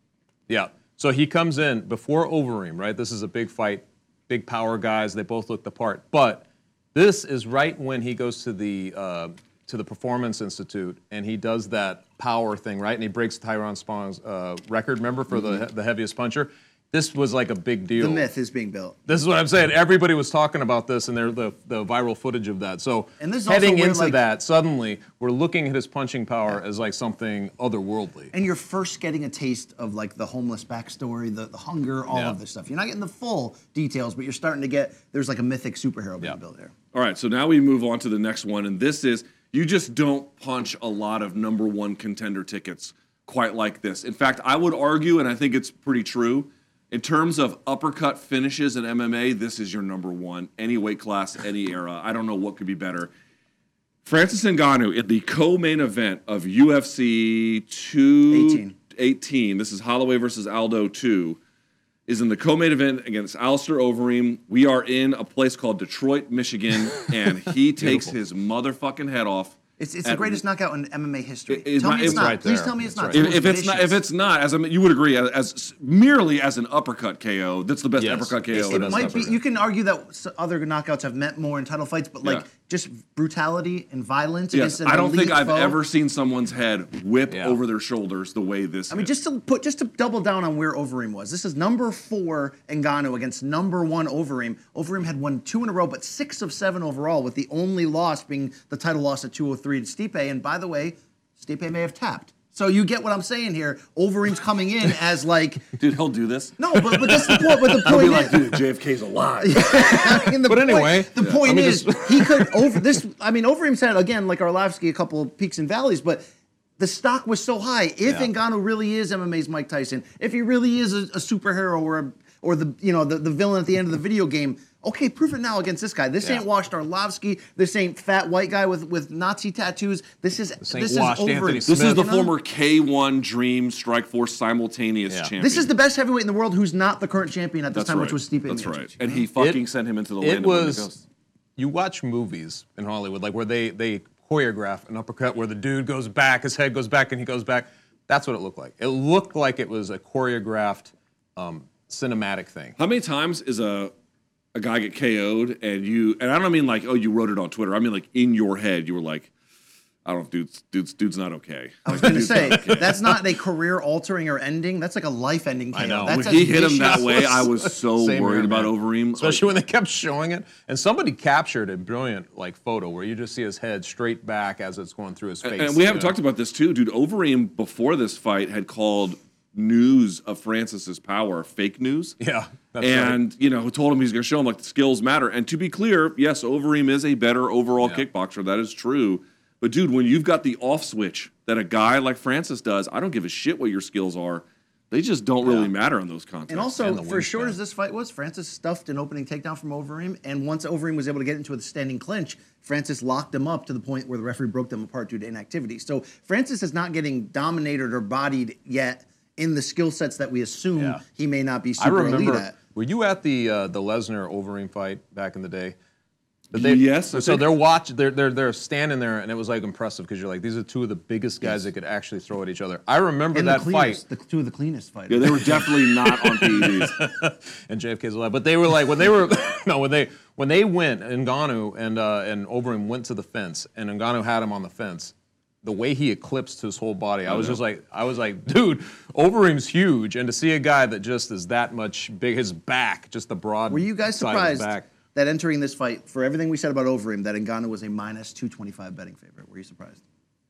Speaker 3: Yeah. So he comes in before Overeem, right? This is a big fight, big power guys. They both look the part. But this is right when he goes to the uh, to the Performance Institute and he does that power thing, right? And he breaks Tyrone Spong's uh, record, remember, for mm-hmm. the the heaviest puncher. This was like a big deal.
Speaker 4: The myth is being built.
Speaker 3: This is what I'm saying. Everybody was talking about this, and there's the, the viral footage of that. So
Speaker 4: and this
Speaker 3: heading
Speaker 4: where,
Speaker 3: into
Speaker 4: like,
Speaker 3: that, suddenly we're looking at his punching power yeah. as like something otherworldly.
Speaker 4: And you're first getting a taste of like the homeless backstory, the, the hunger, all yeah. of this stuff. You're not getting the full details, but you're starting to get, there's like a mythic superhero being yeah. built there.
Speaker 2: All right, so now we move on to the next one, and this is, you just don't punch a lot of number one contender tickets quite like this. In fact, I would argue, and I think it's pretty true, in terms of uppercut finishes in M M A, this is your number one. Any weight class, any era. I don't know what could be better. Francis Ngannou in the co-main event of U F C two eighteen, this is Holloway versus Aldo two, is in the co-main event against Alistair Overeem. We are in a place called Detroit, Michigan, and he takes his motherfucking head off.
Speaker 4: It's, it's the greatest knockout in M M A history.
Speaker 2: It,
Speaker 4: tell me it's, it's not.
Speaker 3: Right
Speaker 4: Please tell me it's, it's not.
Speaker 3: Right.
Speaker 2: If, if it's not, if it's not, as I mean, you would agree, as, as merely as an uppercut K O, that's the best yes. uppercut K O.
Speaker 4: It, it might be. You can argue that other knockouts have meant more in title fights, but like yeah. just brutality and violence
Speaker 2: yes.
Speaker 4: against an
Speaker 2: I don't think
Speaker 4: elite
Speaker 2: I've
Speaker 4: foe.
Speaker 2: ever seen someone's head whip
Speaker 3: yeah.
Speaker 2: over their shoulders the way this.
Speaker 4: I mean,
Speaker 2: hit.
Speaker 4: just to put, just to double down on where Overeem was. This is number four Ngannou against number one Overeem. Overeem had won two in a row, but six of seven overall, with the only loss being the title loss at two oh three to Stipe. And by the way, Stipe may have tapped. So you get what I'm saying here. Overeem's coming in as like,
Speaker 2: dude, he'll do this.
Speaker 4: No, but, but that's the point. But the
Speaker 2: I'll
Speaker 4: point
Speaker 2: be
Speaker 4: is,
Speaker 2: like, dude, J F K's alive.
Speaker 4: I mean, the
Speaker 3: but
Speaker 4: point,
Speaker 3: anyway,
Speaker 4: the
Speaker 3: yeah.
Speaker 4: point is
Speaker 3: just...
Speaker 4: he could over this. I mean, Overeem's had again like Arlovsky a couple of peaks and valleys, but the stock was so high. If yeah. Ngannou really is M M A's Mike Tyson, if he really is a, a superhero or a, or the you know the, the villain at the end of the video game. Okay, prove it now against this guy. This yeah. ain't washed Arlovsky. This ain't fat white guy with, with Nazi tattoos. This is
Speaker 3: this,
Speaker 4: this is
Speaker 3: washed
Speaker 4: over.
Speaker 3: Anthony
Speaker 2: This is the
Speaker 4: you know?
Speaker 2: former K one Dream Strikeforce simultaneous
Speaker 3: yeah.
Speaker 2: champion.
Speaker 4: This is the best heavyweight in the world who's not the current champion at this
Speaker 2: That's
Speaker 4: time,
Speaker 2: right.
Speaker 4: which was Stipe
Speaker 2: That's
Speaker 4: Miocic.
Speaker 2: right. And he fucking
Speaker 3: it,
Speaker 2: sent him into the
Speaker 3: it
Speaker 2: land
Speaker 3: was,
Speaker 2: of the ghost.
Speaker 3: You watch movies in Hollywood, like where they, they choreograph an uppercut where the dude goes back, his head goes back, and he goes back. That's what it looked like. It looked like it was a choreographed um, cinematic thing.
Speaker 2: How many times is a a guy get K O'd and you, and I don't mean like, oh, you wrote it on Twitter. I mean like in your head, you were like, I don't know, dude's, dude's, dude's not okay.
Speaker 4: I was going to say, okay. That's not a career-altering or ending. That's like a life-ending K O.
Speaker 3: I know.
Speaker 4: That's
Speaker 2: when he hit him
Speaker 4: vicious.
Speaker 2: that way, I was so
Speaker 3: Same
Speaker 2: worried
Speaker 3: here,
Speaker 2: about
Speaker 3: man.
Speaker 2: Overeem.
Speaker 3: Especially when they kept showing it. And somebody captured a brilliant like photo where you just see his head straight back as it's going through his face.
Speaker 2: And, and we haven't
Speaker 3: you know?
Speaker 2: talked about this too, dude. Overeem, before this fight, had called news of Francis's power fake news.
Speaker 3: Yeah. That's
Speaker 2: and,
Speaker 3: right.
Speaker 2: you know, who told him he's going to show him like the skills matter. And to be clear, yes, Overeem is a better overall
Speaker 3: Yeah.
Speaker 2: kickboxer. That is true. But, dude, when you've got the off switch that a guy like Francis does, I don't give a shit what your skills are. They just don't really
Speaker 3: Yeah.
Speaker 2: matter in those contexts.
Speaker 4: And also,
Speaker 3: And the
Speaker 4: for as short
Speaker 3: wingspan.
Speaker 4: as this fight was, Francis stuffed an opening takedown from Overeem, and once Overeem was able to get into a standing clinch, Francis locked him up to the point where the referee broke them apart due to inactivity. So Francis is not getting dominated or bodied yet in the skill sets that we assume
Speaker 3: Yeah.
Speaker 4: he may not be
Speaker 3: I
Speaker 4: super
Speaker 3: remember.
Speaker 4: elite at.
Speaker 3: Were you at the uh, the Lesnar Overeem fight back in the day? But
Speaker 2: Yes, I
Speaker 3: So
Speaker 2: think-
Speaker 3: they're watch. They're they're they're standing there, and it was like impressive because you're like, these are two of the biggest guys that could actually throw at each other. I remember
Speaker 4: And
Speaker 3: that
Speaker 4: the cleanest,
Speaker 3: fight.
Speaker 4: the two of the cleanest fighters.
Speaker 2: Yeah, they were definitely not on P E Ds.
Speaker 3: And J F K's alive. But they were like when they were no when they when they went Ngannou and uh, and Overeem went to the fence and Ngannou had him on the fence. The way he eclipsed his whole body, I was just like, I was like, dude, Overeem's huge, and to see a guy that just is that much big, his back, just the broad.
Speaker 4: Were you guys
Speaker 3: side of his
Speaker 4: surprised
Speaker 3: back.
Speaker 4: that entering this fight, for everything we said about Overeem, that Ngannou was a minus two twenty-five betting favorite? Were you surprised?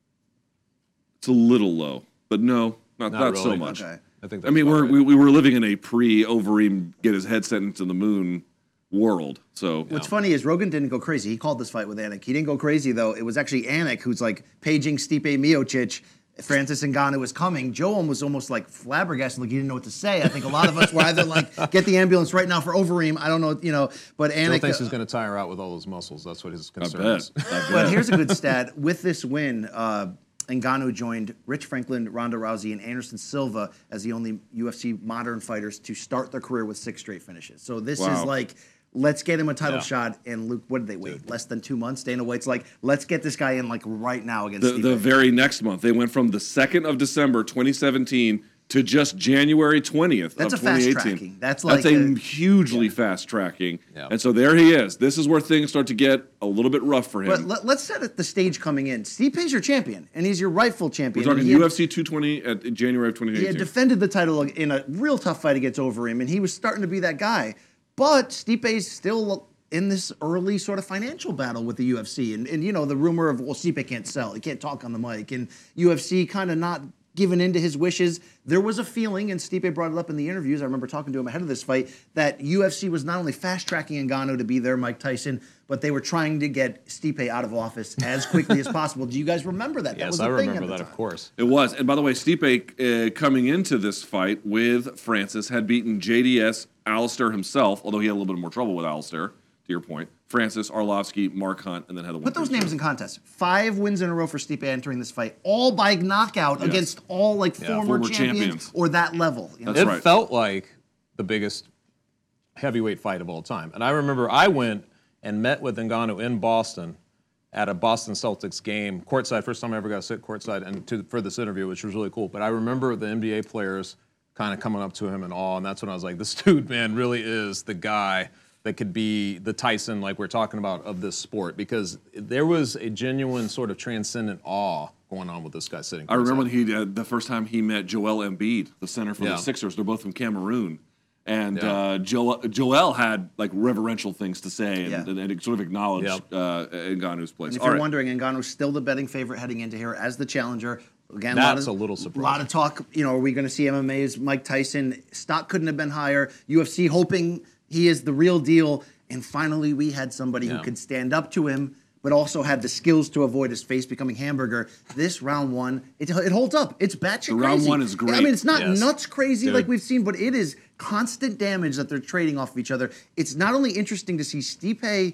Speaker 2: It's a little low, but no, not,
Speaker 3: Not
Speaker 2: not so
Speaker 3: really.
Speaker 2: much.
Speaker 4: Okay.
Speaker 3: I think.
Speaker 2: I
Speaker 3: That's
Speaker 2: mean,
Speaker 3: about
Speaker 2: we're,
Speaker 3: right.
Speaker 2: we, we were living in a pre-Overeem get his head sent into the moon world. So
Speaker 4: What's funny is Rogan didn't go crazy. He called this fight with Anik. He didn't go crazy, though. It was actually Anik who's like paging Stipe Miocic. Francis Ngannou was coming. Joe was almost like flabbergasted, like he didn't know what to say. I think a lot of us were either like, get the ambulance right now for Overeem. I don't know, you know, but
Speaker 3: Joe
Speaker 4: Anik.
Speaker 3: thinks
Speaker 4: uh,
Speaker 3: he's going to tire out with all those muscles. That's what his
Speaker 2: I
Speaker 3: concern
Speaker 2: bet.
Speaker 3: is.
Speaker 2: I bet.
Speaker 4: But here's a good stat. With this win, uh, Ngannou joined Rich Franklin, Ronda Rousey, and Anderson Silva as the only U F C modern fighters to start their career with six straight finishes. So this
Speaker 2: Wow.
Speaker 4: is like, let's get him a title
Speaker 3: Yeah.
Speaker 4: shot. And Luke, what did they wait? Less than two months? Dana White's like, let's get this guy in like right now against
Speaker 2: the,
Speaker 4: Stipe.
Speaker 2: the very next month, they went from the second of December, twenty seventeen, to just January twentieth
Speaker 4: That's
Speaker 2: of
Speaker 4: a fast
Speaker 2: twenty eighteen.
Speaker 4: tracking. That's like
Speaker 2: That's a,
Speaker 4: a-
Speaker 2: hugely fast tracking.
Speaker 3: Yeah.
Speaker 2: And so there he is. This is where things start to get a little bit rough for him.
Speaker 4: But let, let's set it the stage coming in. Stipe's your champion, and he's your rightful champion.
Speaker 2: We're talking
Speaker 4: And he had-
Speaker 2: U F C two twenty at in January of twenty eighteen.
Speaker 4: He had defended the title in a real tough fight against Overeem, and he was starting to be that guy. But Stipe's still in this early sort of financial battle with the U F C. And, and you know, the rumor of, well, Stipe can't sell. He can't talk on the mic. And U F C kind of not giving in to his wishes. There was a feeling, and Stipe brought it up in the interviews, I remember talking to him ahead of this fight, that U F C was not only fast-tracking Ngannou to be their Mike Tyson, but they were trying to get Stipe out of office as quickly as possible. Do you guys remember that? That
Speaker 3: Yes,
Speaker 4: was
Speaker 3: I
Speaker 4: a thing
Speaker 3: remember
Speaker 4: at the
Speaker 3: that,
Speaker 4: time.
Speaker 3: of course.
Speaker 2: It was. And by the way, Stipe, uh, coming into this fight with Francis, had beaten J D S, Alistair himself, although he had a little bit more trouble with Alistair, to your point. Francis, Arlovsky, Mark Hunt, and then had the one.
Speaker 4: Put those names in context. Five wins in a row for Stipe entering this fight, all by knockout
Speaker 2: Yes.
Speaker 4: against all like former,
Speaker 2: former
Speaker 4: champions,
Speaker 2: champions.
Speaker 4: or that level. you know?
Speaker 2: That's
Speaker 3: It
Speaker 2: right.
Speaker 3: felt like the biggest heavyweight fight of all time. And I remember I went and met with Ngannou in Boston at a Boston Celtics game, courtside, first time I ever got to sit courtside and to, for this interview, which was really cool. But I remember the N B A players kind of coming up to him and all, and that's when I was like, this dude, man, really is the guy that could be the Tyson, like we're talking about, of this sport, because there was a genuine sort of transcendent awe going on with this guy sitting.
Speaker 2: I remember
Speaker 3: courtside.
Speaker 2: he uh, the first time he met Joel Embiid, the center for
Speaker 3: Yeah.
Speaker 2: the Sixers. They're both from Cameroon. And
Speaker 3: Yeah.
Speaker 2: uh, Joel, Joel had like reverential things to say and,
Speaker 4: Yeah.
Speaker 2: and, and sort of acknowledge
Speaker 3: Yep.
Speaker 2: uh, Ngannou's place.
Speaker 4: And if
Speaker 2: All
Speaker 4: you're
Speaker 2: right.
Speaker 4: wondering, Ngannou's still the betting favorite heading into here as the challenger. Again,
Speaker 3: That's
Speaker 4: lot of,
Speaker 3: a little surprising.
Speaker 4: lot of talk. You know, are we going to see M M A's Mike Tyson? Stock couldn't have been higher. U F C hoping he is the real deal. And finally, we had somebody
Speaker 3: Yeah.
Speaker 4: who could stand up to him, but also had the skills to avoid his face becoming hamburger. This round one, it, it holds up. It's batshit
Speaker 2: The
Speaker 4: crazy.
Speaker 2: round one is great.
Speaker 4: I mean, it's not
Speaker 3: Yes.
Speaker 4: nuts crazy
Speaker 3: Dude.
Speaker 4: like we've seen, but it is constant damage that they're trading off of each other. It's not only interesting to see Stipe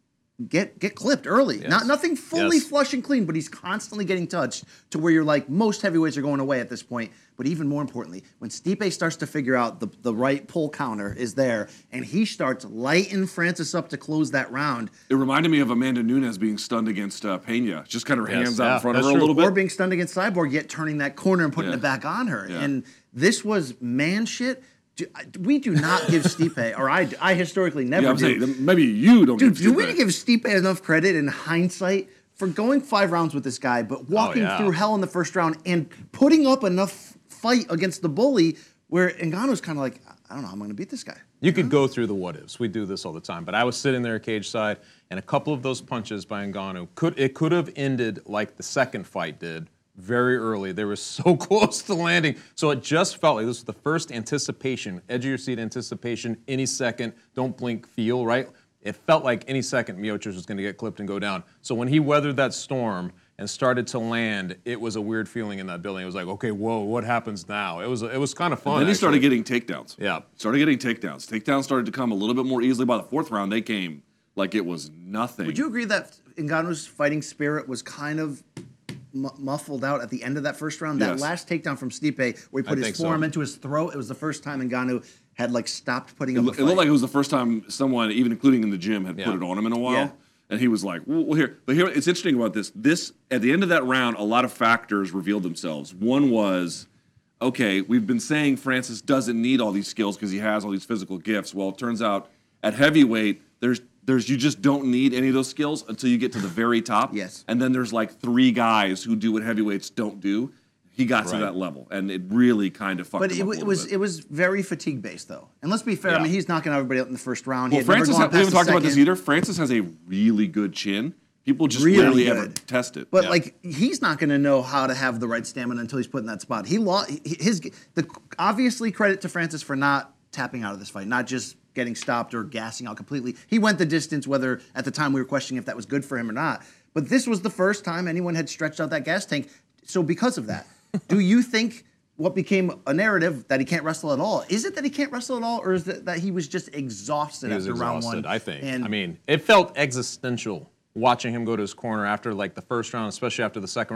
Speaker 4: get get clipped early.
Speaker 3: Yes.
Speaker 4: Not nothing fully
Speaker 3: Yes.
Speaker 4: flush and clean, but he's constantly getting touched to where you're like, most heavyweights are going away at this point. But even more importantly, when Stipe starts to figure out the, the right pull counter is there, and he starts lighting Francis up to close that round,
Speaker 2: It reminded me of Amanda Nunes being stunned against uh, Pena. Just kind of her
Speaker 3: Yes,
Speaker 2: hands out
Speaker 3: yeah,
Speaker 2: in front of
Speaker 3: that's
Speaker 2: her a
Speaker 3: true.
Speaker 2: little
Speaker 4: or
Speaker 2: bit.
Speaker 4: being stunned against Cyborg, yet turning that corner and putting
Speaker 2: Yeah.
Speaker 4: it back on her.
Speaker 2: Yeah.
Speaker 4: And this was man shit. Do- We do not give Stipe, or I, I historically never
Speaker 2: Yeah, I'm
Speaker 4: do.
Speaker 2: saying maybe you don't
Speaker 4: Dude,
Speaker 2: give
Speaker 4: do
Speaker 2: Stipe.
Speaker 4: we give Stipe enough credit in hindsight for going five rounds with this guy, but walking
Speaker 3: yeah.
Speaker 4: through hell in the first round and putting up enough fight against the bully where Ngannou's kind of like, I don't know how I'm going to beat this guy.
Speaker 3: You could go through the what ifs. We do this all the time. But I was sitting there cage side, and a couple of those punches by Ngannou could it could have ended like the second fight did, very early. They were so close to landing. So it just felt like this was the first anticipation, edge of your seat anticipation, any second, don't blink, feel, right? It felt like any second Miocic was going to get clipped and go down. So when he weathered that storm and started to land, it was a weird feeling in that building. It was like, okay, whoa, what happens now? It was it was kind of fun.
Speaker 2: And then he started
Speaker 3: actually.
Speaker 2: getting takedowns.
Speaker 3: Yeah.
Speaker 2: Started getting takedowns. Takedowns started to come a little bit more easily. By the fourth round, they came like it was nothing.
Speaker 4: Would you agree that Ngannou's fighting spirit was kind of mu- muffled out at the end of that first round? That
Speaker 2: Yes.
Speaker 4: last takedown from Stipe, where he put
Speaker 3: I
Speaker 4: his
Speaker 3: think so.
Speaker 4: forearm into his throat, it was the first time Ngannou had like stopped putting
Speaker 2: It,
Speaker 4: up
Speaker 2: loo-
Speaker 4: a
Speaker 2: it
Speaker 4: fight.
Speaker 2: looked like it was the first time someone, even including in the gym, had put
Speaker 3: Yeah.
Speaker 2: it on him in a while.
Speaker 4: Yeah.
Speaker 2: And he was like, well, well, here. But here, it's interesting about this. This, at the end of that round, a lot of factors revealed themselves. One was, okay, we've been saying Francis doesn't need all these skills because he has all these physical gifts. Well, it turns out at heavyweight, there's, there's, you just don't need any of those skills until you get to the very top.
Speaker 4: Yes.
Speaker 2: And then there's like three guys who do what heavyweights don't do. He got to
Speaker 3: Right.
Speaker 2: that level, and it really kind of fucked
Speaker 4: But
Speaker 2: him
Speaker 4: it,
Speaker 2: up a
Speaker 4: w- it
Speaker 2: little
Speaker 4: was
Speaker 2: bit.
Speaker 4: it was very fatigue based though. And let's be fair, I
Speaker 3: Yeah.
Speaker 4: mean he's knocking everybody out in the first round. He
Speaker 2: Well,
Speaker 4: had never
Speaker 2: Francis,
Speaker 4: gone
Speaker 2: ha- we
Speaker 4: past
Speaker 2: haven't
Speaker 4: the
Speaker 2: talked about this
Speaker 4: second.
Speaker 2: either. Francis has a really good chin. People just
Speaker 4: Really
Speaker 2: rarely
Speaker 4: good.
Speaker 2: ever test it.
Speaker 4: But
Speaker 3: Yeah.
Speaker 4: like he's not going to know how to have the right stamina until he's put in that spot. He lost his the obviously credit to Francis for not tapping out of this fight, not just getting stopped or gassing out completely. He went the distance, whether at the time we were questioning if that was good for him or not. But this was the first time anyone had stretched out that gas tank. So because of that, do you think what became a narrative that he can't wrestle at all? Is it that he can't wrestle at all, or is it that he was just exhausted
Speaker 3: He was
Speaker 4: after round
Speaker 3: exhausted,
Speaker 4: one?
Speaker 3: I think.
Speaker 4: And
Speaker 3: I mean, it felt existential watching him go to his corner after like the first round, especially after the second round,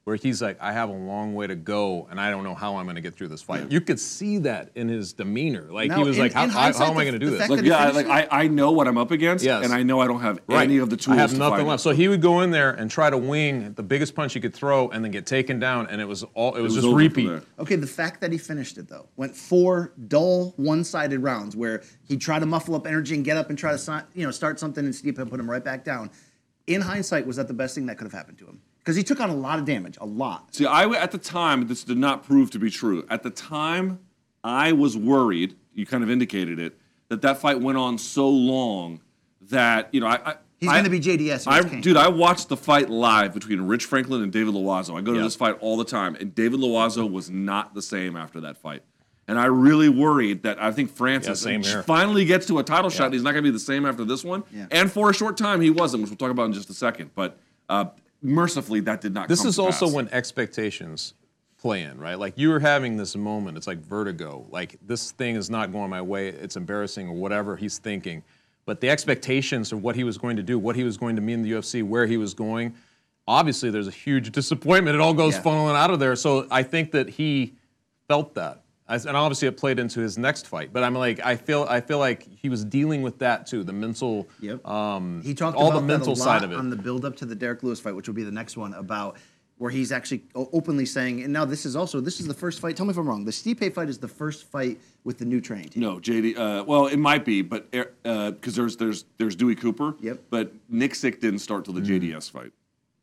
Speaker 3: where he's like, I have a long way to go, and I don't know how I'm going to get through this fight. Yeah. You could see that in his demeanor. Like,
Speaker 4: now,
Speaker 3: he was
Speaker 4: in,
Speaker 3: like, how, how, how am
Speaker 4: the,
Speaker 3: I going to do this?
Speaker 2: Like, yeah, like I, I know what I'm up against,
Speaker 3: yes.
Speaker 2: and I know I don't have
Speaker 3: right.
Speaker 2: any of the tools
Speaker 3: I have
Speaker 2: to
Speaker 3: nothing
Speaker 2: fight
Speaker 3: left.
Speaker 2: it.
Speaker 3: So he would go in there and try to wing the biggest punch he could throw and then get taken down, and it was all it was,
Speaker 2: it was
Speaker 3: just repeat.
Speaker 4: Okay, the fact that he finished it, though, went four dull, one-sided rounds where he tried to muffle up energy and get up and try to you know, start something, and Stipe put him right back down. In hindsight, was that the best thing that could have happened to him? Because he took on a lot of damage, a lot.
Speaker 2: See, I at the time, this did not prove to be true. At the time, I was worried, you kind of indicated it, that that fight went on so long that, you know, I... I
Speaker 4: He's going to be J D S.
Speaker 2: I, dude, I watched the fight live between Rich Franklin and David Loiseau. I go to
Speaker 3: yep.
Speaker 2: this fight all the time, and David Loiseau was not the same after that fight. And I really worried that I think Francis
Speaker 3: yeah,
Speaker 2: finally gets to a title shot,
Speaker 3: yeah.
Speaker 2: and he's not going to be the same after this one.
Speaker 4: Yeah.
Speaker 2: And for a short time, he wasn't, which we'll talk about in just a second. But... Uh, mercifully, that did not
Speaker 3: this
Speaker 2: come
Speaker 3: is
Speaker 2: to
Speaker 3: also
Speaker 2: pass.
Speaker 3: when expectations play in, right? Like, you were having this moment, it's like vertigo. Like, this thing is not going my way, it's embarrassing, or whatever he's thinking. But the expectations of what he was going to do, what he was going to mean in the U F C, where he was going, obviously there's a huge disappointment. It all goes
Speaker 4: yeah.
Speaker 3: funneling out of there. So I think that he felt that. And obviously it played into his next fight. But I'm like, I feel I feel like he was dealing with that too, the mental,
Speaker 4: yep.
Speaker 3: um,
Speaker 4: he talked
Speaker 3: all
Speaker 4: about
Speaker 3: the mental
Speaker 4: that a lot
Speaker 3: side of it.
Speaker 4: on the build up to the Derek Lewis fight, which will be the next one, about where he's actually openly saying, and now this is also, this is the first fight, tell me if I'm wrong, the Stipe fight is the first fight with the new training team.
Speaker 2: No, J D, uh, well, it might be, but because uh, there's there's there's Dewey Cooper,
Speaker 4: yep.
Speaker 2: but Nick Sick didn't start till the mm. J D S fight.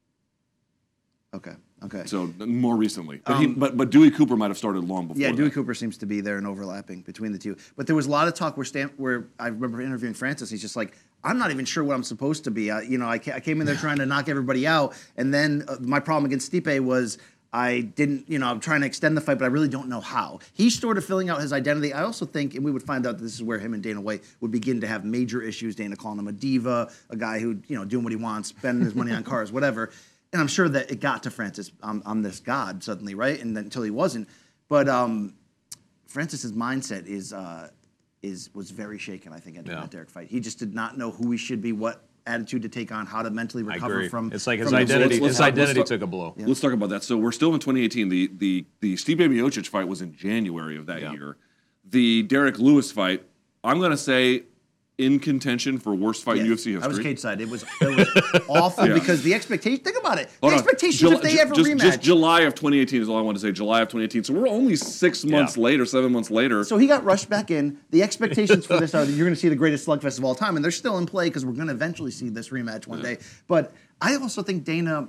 Speaker 4: Okay. Okay.
Speaker 2: So more recently, but,
Speaker 4: um,
Speaker 2: he, but but Dewey Cooper might have started long before.
Speaker 4: Yeah,
Speaker 2: that.
Speaker 4: Dewey Cooper seems to be there and overlapping between the two. But there was a lot of talk where Stan, where I remember interviewing Francis. He's just like, I'm not even sure what I'm supposed to be. I, you know, I, ca- I came in there trying to knock everybody out, and then uh, my problem against Stipe was I didn't, you know, I'm trying to extend the fight, but I really don't know how. He's sort of filling out his identity. I also think, and we would find out that this is where him and Dana White would begin to have major issues. Dana calling him a diva, a guy who, you know, doing what he wants, spending his money on cars, whatever. And I'm sure that it got to Francis. I'm, I'm this god suddenly, right? And then until he wasn't. But um, Francis's mindset is uh, is was very shaken, I think, entering
Speaker 3: yeah.
Speaker 4: that Derek fight. He just did not know who he should be, what attitude to take on, how to mentally recover
Speaker 3: I agree.
Speaker 4: from.
Speaker 3: It's like his
Speaker 4: from
Speaker 3: identity.
Speaker 2: let's- let's
Speaker 3: his
Speaker 2: talk-
Speaker 3: identity
Speaker 2: let's
Speaker 3: took a blow.
Speaker 2: Let's talk about that. So we're still in twenty eighteen. The the the Stipe Miocic fight was in January of that
Speaker 3: Yeah.
Speaker 2: year. The Derek Lewis fight, I'm going to say, in contention for worst fight in
Speaker 4: Yeah,
Speaker 2: U F C history.
Speaker 4: I was cage side. It was, it was awful
Speaker 2: Yeah.
Speaker 4: because the expectation. Think about it.
Speaker 2: Hold
Speaker 4: the
Speaker 2: on.
Speaker 4: expectations
Speaker 2: Jul-
Speaker 4: if they
Speaker 2: ju-
Speaker 4: ever
Speaker 2: just,
Speaker 4: rematch.
Speaker 2: Just July of twenty eighteen is all I want to say. July of twenty eighteen. So we're only six months
Speaker 3: Yeah.
Speaker 2: later, seven months later.
Speaker 4: So he got rushed back in. The expectations for this are that you're going to see the greatest slugfest of all time, and they're still in play because we're going to eventually see this rematch one
Speaker 2: Yeah.
Speaker 4: day. But I also think Dana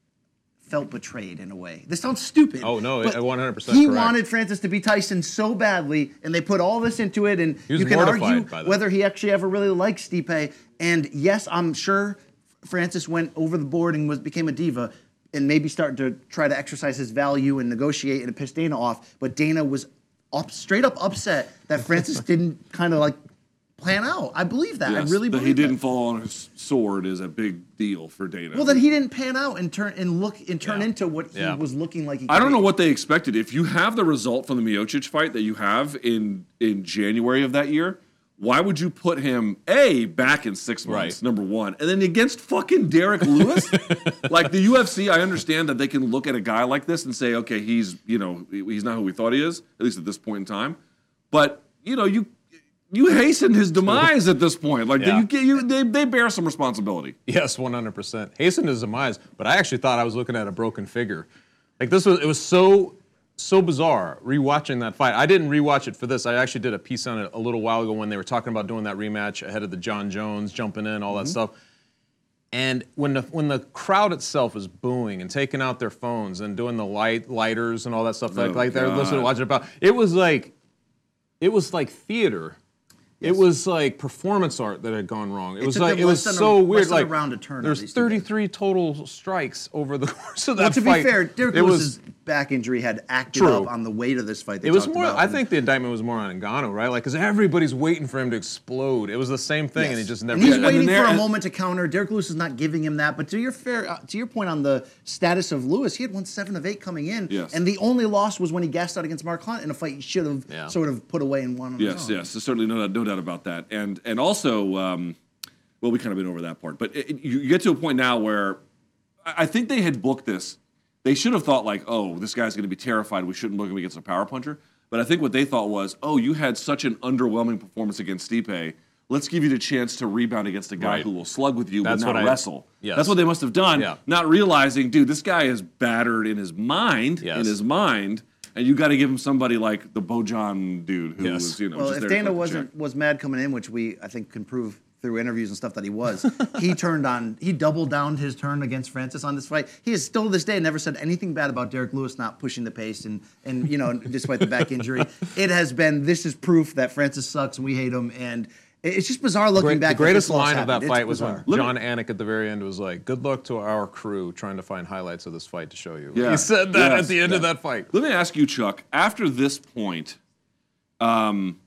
Speaker 4: felt betrayed in a way. This sounds stupid.
Speaker 3: Oh, no,
Speaker 4: but
Speaker 3: one hundred percent
Speaker 4: He
Speaker 3: correct.
Speaker 4: wanted Francis to be Tyson so badly, and they put all this into it, and
Speaker 3: He was
Speaker 4: you can
Speaker 3: mortified
Speaker 4: argue
Speaker 3: by that.
Speaker 4: whether he actually ever really liked Stipe. And yes, I'm sure Francis went over the board and was became a diva, and maybe started to try to exercise his value and negotiate and piss Dana off. But Dana was up, straight up upset that Francis didn't kind of like plan out. I believe that.
Speaker 2: Yes,
Speaker 4: I really
Speaker 2: that
Speaker 4: believe
Speaker 2: he didn't
Speaker 4: that.
Speaker 2: fall on his sword is a big deal for Dana.
Speaker 4: Well, then he didn't pan out and turn and look and turn
Speaker 3: Yeah.
Speaker 4: into what he
Speaker 3: Yeah.
Speaker 4: was looking like. He
Speaker 2: I
Speaker 4: could
Speaker 2: don't know
Speaker 4: be.
Speaker 2: what they expected. If you have the result from the Miocic fight that you have in in January of that year, why would you put him A, back in six months,
Speaker 3: Right.
Speaker 2: number one, and then against fucking Derek Lewis? Like the U F C, I understand that they can look at a guy like this and say, okay, he's, you know, he's not who we thought he is, at least at this point in time. But, you know, you you hastened his demise at this point. Like
Speaker 3: Yeah.
Speaker 2: you, you they, they bear some responsibility.
Speaker 3: Yes, one hundred percent. Hastened his demise, but I actually thought I was looking at a broken figure. Like this was, it was so, so bizarre rewatching that fight. I didn't rewatch it for this. I actually did a piece on it a little while ago when they were talking about doing that rematch ahead of the John Jones jumping in, all that stuff. And when the when the crowd itself is booing and taking out their phones and doing the light lighters and all that stuff, like
Speaker 2: Oh,
Speaker 3: like they're
Speaker 2: God.
Speaker 3: listening, watching about, it was like, it was like theater. It was like performance art that had gone wrong. It,
Speaker 4: It
Speaker 3: was
Speaker 4: took
Speaker 3: like
Speaker 4: them
Speaker 3: it was
Speaker 4: less than a-
Speaker 3: so
Speaker 4: less
Speaker 3: weird.
Speaker 4: than a
Speaker 3: Like
Speaker 4: round to turn on
Speaker 3: there's
Speaker 4: these two guys.
Speaker 3: thirty-three total strikes over the course of that
Speaker 4: Well, to
Speaker 3: fight.
Speaker 4: be fair, Derek
Speaker 3: it
Speaker 4: Lewis's
Speaker 3: was
Speaker 4: back injury had acted
Speaker 3: True.
Speaker 4: up on the weight of this fight. They
Speaker 3: it was
Speaker 4: talked
Speaker 3: more.
Speaker 4: about.
Speaker 3: I think the indictment was more on Ngannou, right? Like because everybody's waiting for him to explode. It was the same thing, and he
Speaker 4: Yes.
Speaker 3: just never.
Speaker 4: And he's
Speaker 3: did.
Speaker 2: and
Speaker 4: waiting
Speaker 2: then
Speaker 4: for
Speaker 2: there-
Speaker 4: a
Speaker 2: and-
Speaker 4: moment to counter. Derek Lewis is not giving him that. But to your fair, uh, to your point on the status of Lewis, he had won seven of eight coming in,
Speaker 2: Yes.
Speaker 4: and the only loss was when he gassed out against Mark Hunt in a fight he should have
Speaker 3: Yeah.
Speaker 4: sort of put away and won on
Speaker 2: Yes,
Speaker 4: his own.
Speaker 2: yes, there's certainly no doubt, no doubt about that. And and also, um, well, we kind of been over that part, but it, it- you get to a point now where I I think they had booked this they should have thought like, oh, this guy's going to be terrified. We shouldn't book him against a power puncher. But I think what they thought was, oh, you had such an underwhelming performance against Stipe. Let's give you the chance to rebound against a guy
Speaker 3: Right.
Speaker 2: who will slug with you
Speaker 3: That's
Speaker 2: but not
Speaker 3: what I-
Speaker 2: wrestle.
Speaker 3: yes.
Speaker 2: That's what they must have done,
Speaker 3: Yeah.
Speaker 2: not realizing, dude, this guy is battered in his mind,
Speaker 3: Yes.
Speaker 2: in his mind, and you got to give him somebody like the Bojan dude who
Speaker 3: Yes.
Speaker 2: was, you know,
Speaker 4: Well,
Speaker 2: just
Speaker 4: if
Speaker 2: there to
Speaker 4: Dana
Speaker 2: collect the
Speaker 4: wasn't
Speaker 2: check.
Speaker 4: was mad coming in, which we I think can prove through interviews and stuff that he was, he turned on, he doubled down his turn against Francis on this fight. He has still to this day never said anything bad about Derek Lewis not pushing the pace and and you know despite the back injury, it has been this is proof that Francis sucks and we hate him, and it's just bizarre looking
Speaker 3: Great,
Speaker 4: back.
Speaker 3: the greatest
Speaker 4: that this loss
Speaker 3: line of that
Speaker 4: happened.
Speaker 3: fight
Speaker 4: It's
Speaker 3: was
Speaker 4: bizarre.
Speaker 3: when John Anik at the very end was like, "Good luck to our crew trying to find highlights of this fight to show you."
Speaker 2: Yeah.
Speaker 3: He said that
Speaker 2: Yes.
Speaker 3: at the end
Speaker 2: Yeah.
Speaker 3: of that fight.
Speaker 2: Let me ask you, Chuck, after this point, um,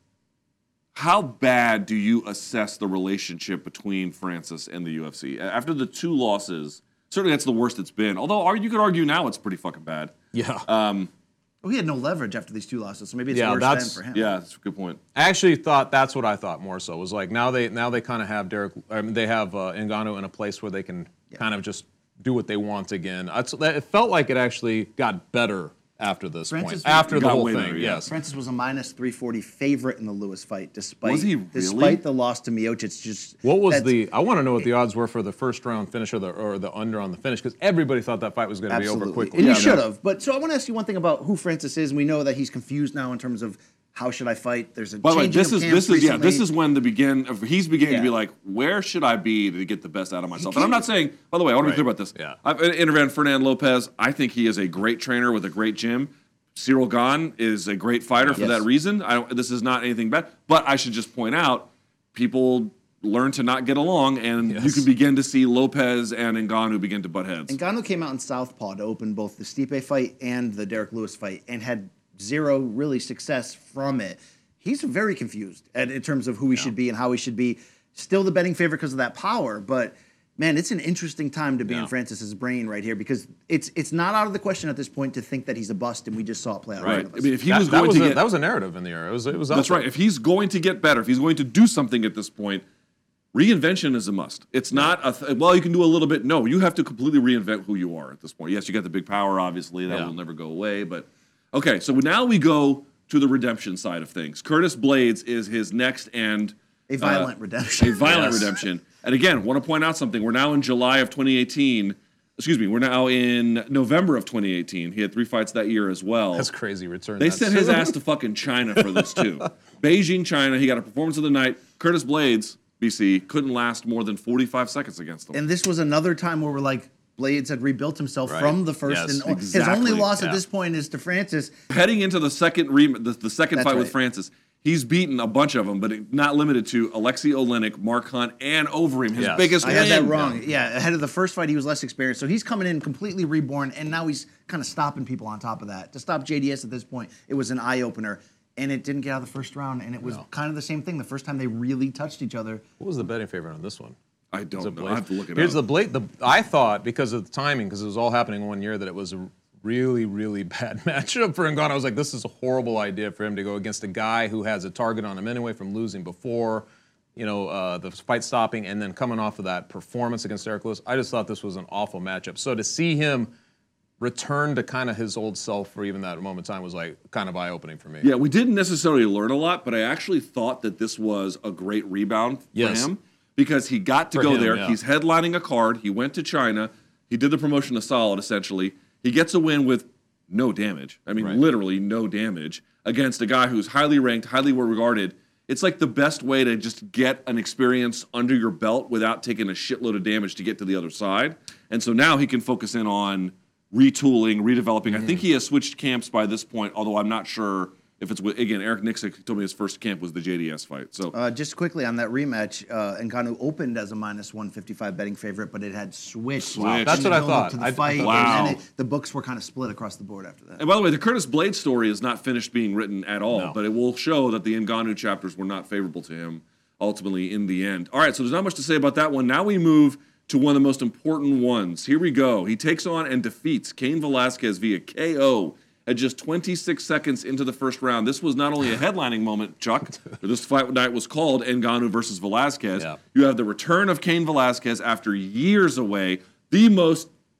Speaker 2: how bad do you assess the relationship between Francis and the U F C? After the two losses, certainly that's the worst it's been. Although ar- you could argue now it's pretty fucking bad.
Speaker 3: Yeah.
Speaker 2: Um,
Speaker 4: Well, he had no leverage after these two losses, so maybe it's
Speaker 3: Yeah,
Speaker 4: worse
Speaker 3: that's-
Speaker 4: then for him.
Speaker 2: yeah, that's a good point.
Speaker 3: I actually thought that's what I thought more so was like now they now they kind of have Derek I mean, they have uh, Ngannou in a place where they can kind of just do what they want again. That's, that, it felt like it actually got better after this
Speaker 4: Francis
Speaker 3: point. After the
Speaker 2: got
Speaker 3: whole
Speaker 2: way
Speaker 3: thing,
Speaker 2: better, yeah.
Speaker 3: yes.
Speaker 4: Francis was a minus three forty favorite in the Lewis fight, despite
Speaker 2: Was he really?
Speaker 4: despite the loss to Miocic. Just
Speaker 3: What was
Speaker 4: that's-
Speaker 3: the? I want to know what the odds were for the first round finish or the or the under on the finish because everybody thought that fight was going to be over
Speaker 4: Absolutely.
Speaker 3: quickly.
Speaker 4: And
Speaker 2: Yeah,
Speaker 4: he should
Speaker 2: no.
Speaker 4: have. But so I want to ask you one thing about who Francis is. And we know that he's confused now in terms of how should I fight. There's a
Speaker 2: By the way,
Speaker 4: changing
Speaker 2: this
Speaker 4: of
Speaker 2: is
Speaker 4: camps
Speaker 2: this is yeah,
Speaker 4: recently.
Speaker 2: this is when the begin. Of, he's beginning to be
Speaker 4: Yeah.
Speaker 2: like, where should I be to get the best out of myself? And I'm
Speaker 4: can't-
Speaker 2: not saying. By the way, I want to be
Speaker 3: Right.
Speaker 2: clear about this.
Speaker 3: Yeah.
Speaker 2: I've interviewed Fernand Lopez. I think he is a great trainer with a great gym. Cyril Gane is a great fighter for
Speaker 4: Yes.
Speaker 2: that reason. I don't, this is not anything bad, but I should just point out, people learn to not get along, and you
Speaker 3: Yes.
Speaker 2: can begin to see Lopez and Ngannou begin to butt heads.
Speaker 4: Ngannou came out in Southpaw to open both the Stipe fight and the Derek Lewis fight and had zero really success from it. He's very confused at, in terms of who he should be and how he should be. Still the betting favorite because of that power, but man, it's an interesting time to be
Speaker 3: Yeah.
Speaker 4: in Francis's brain right here because it's it's not out of the question at this point to think that he's a bust, and we just saw it play out. in
Speaker 2: Right.
Speaker 4: front of
Speaker 2: I
Speaker 4: us.
Speaker 2: mean, if he
Speaker 3: That,
Speaker 2: was
Speaker 3: that
Speaker 2: going
Speaker 3: was
Speaker 2: to
Speaker 3: a,
Speaker 2: get
Speaker 3: that was a narrative in the air. It was. It was. out
Speaker 2: That's
Speaker 3: there.
Speaker 2: right. If he's going to get better, if he's going to do something at this point, reinvention is a must. It's not a th- well, you can do a little bit. No, you have to completely reinvent who you are at this point. Yes, you got the big power, obviously that
Speaker 3: Yeah.
Speaker 2: will never go away. But okay, so now we go to the redemption side of things. Curtis Blades is his next and
Speaker 4: a violent redemption.
Speaker 2: a violent
Speaker 3: Yes.
Speaker 2: redemption. And again, want to point out something. We're now in July of twenty eighteen. Excuse me. We're now in November of twenty eighteen. He had three fights that year as well.
Speaker 3: That's crazy. Return.
Speaker 2: They
Speaker 3: that
Speaker 2: sent his
Speaker 3: soon.
Speaker 2: ass to fucking China for this too. Beijing, China. He got a performance of the night. Curtis Blades, B C, couldn't last more than forty-five seconds against them.
Speaker 4: And this was another time where we're like, Blades had rebuilt himself
Speaker 3: Right.
Speaker 4: from the first,
Speaker 3: Yes,
Speaker 4: and his
Speaker 2: exactly.
Speaker 4: only loss
Speaker 3: Yeah.
Speaker 4: at this point is to Francis.
Speaker 2: Heading into the second re- the, the second
Speaker 4: That's
Speaker 2: fight with
Speaker 4: right.
Speaker 2: Francis, he's beaten a bunch of them, but it- not limited to Alexei Olenek, Mark Hunt, and Overeem. His
Speaker 3: Yes.
Speaker 2: biggest
Speaker 4: I
Speaker 2: win.
Speaker 4: had that wrong. Yeah, ahead of the first fight, he was less experienced, so he's coming in completely reborn, and now he's kind of stopping people on top of that. To stop J D S at this point, it was an eye opener, and it didn't get out of the first round, and it was kind of the same thing. The first time they really touched each other.
Speaker 3: What was the betting favorite on this one?
Speaker 2: I don't know.
Speaker 3: Blade?
Speaker 2: I have to look it
Speaker 3: Here's
Speaker 2: up.
Speaker 3: the blade. The I thought because of the timing, because it was all happening one year, that it was a really, really bad matchup for Ngannou. I was like, this is a horrible idea for him to go against a guy who has a target on him anyway from losing before, you know, uh, the fight stopping, and then coming off of that performance against Derek Lewis. I just thought this was an awful matchup. So to see him return to kind of his old self for even that moment in time was like kind of eye-opening for me.
Speaker 2: Yeah, we didn't necessarily learn a lot, but I actually thought that this was a great rebound
Speaker 3: Yes.
Speaker 2: for him because he got to
Speaker 3: For
Speaker 2: go
Speaker 3: him,
Speaker 2: there.
Speaker 3: yeah.
Speaker 2: He's headlining a card. He went to China. He did the promotion of Solid, essentially. He gets a win with no damage. I mean,
Speaker 3: Right.
Speaker 2: literally no damage against a guy who's highly ranked, highly regarded. It's like the best way to just get an experience under your belt without taking a shitload of damage to get to the other side. And so now he can focus in on retooling, redeveloping. I think he has switched camps by this point, although I'm not sure if it's with, again, Eric Nixick told me his first camp was the J D S fight. So
Speaker 4: Uh, just quickly on that rematch, uh, Ngannou opened as a minus one fifty-five betting favorite, but it had switched.
Speaker 2: Switched.
Speaker 3: That's
Speaker 4: in
Speaker 3: what
Speaker 4: the
Speaker 3: I
Speaker 4: build-up
Speaker 3: thought.
Speaker 4: To the
Speaker 3: I-
Speaker 4: fight,
Speaker 2: Wow.
Speaker 4: and then it, the books were kind of split across the board after that.
Speaker 2: And by the way, the Curtis Blades story is not finished being written at all,
Speaker 3: No.
Speaker 2: but it will show that the Ngannou chapters were not favorable to him ultimately in the end. All right, so there's not much to say about that one. Now we move to one of the most important ones. Here we go. He takes on and defeats Cain Velasquez via K O at just twenty-six seconds into the first round. This was not only a headlining moment, Chuck. This fight night was called Ngannou versus Velasquez.
Speaker 3: Yeah.
Speaker 2: You have the return of Cain Velasquez after years away, the most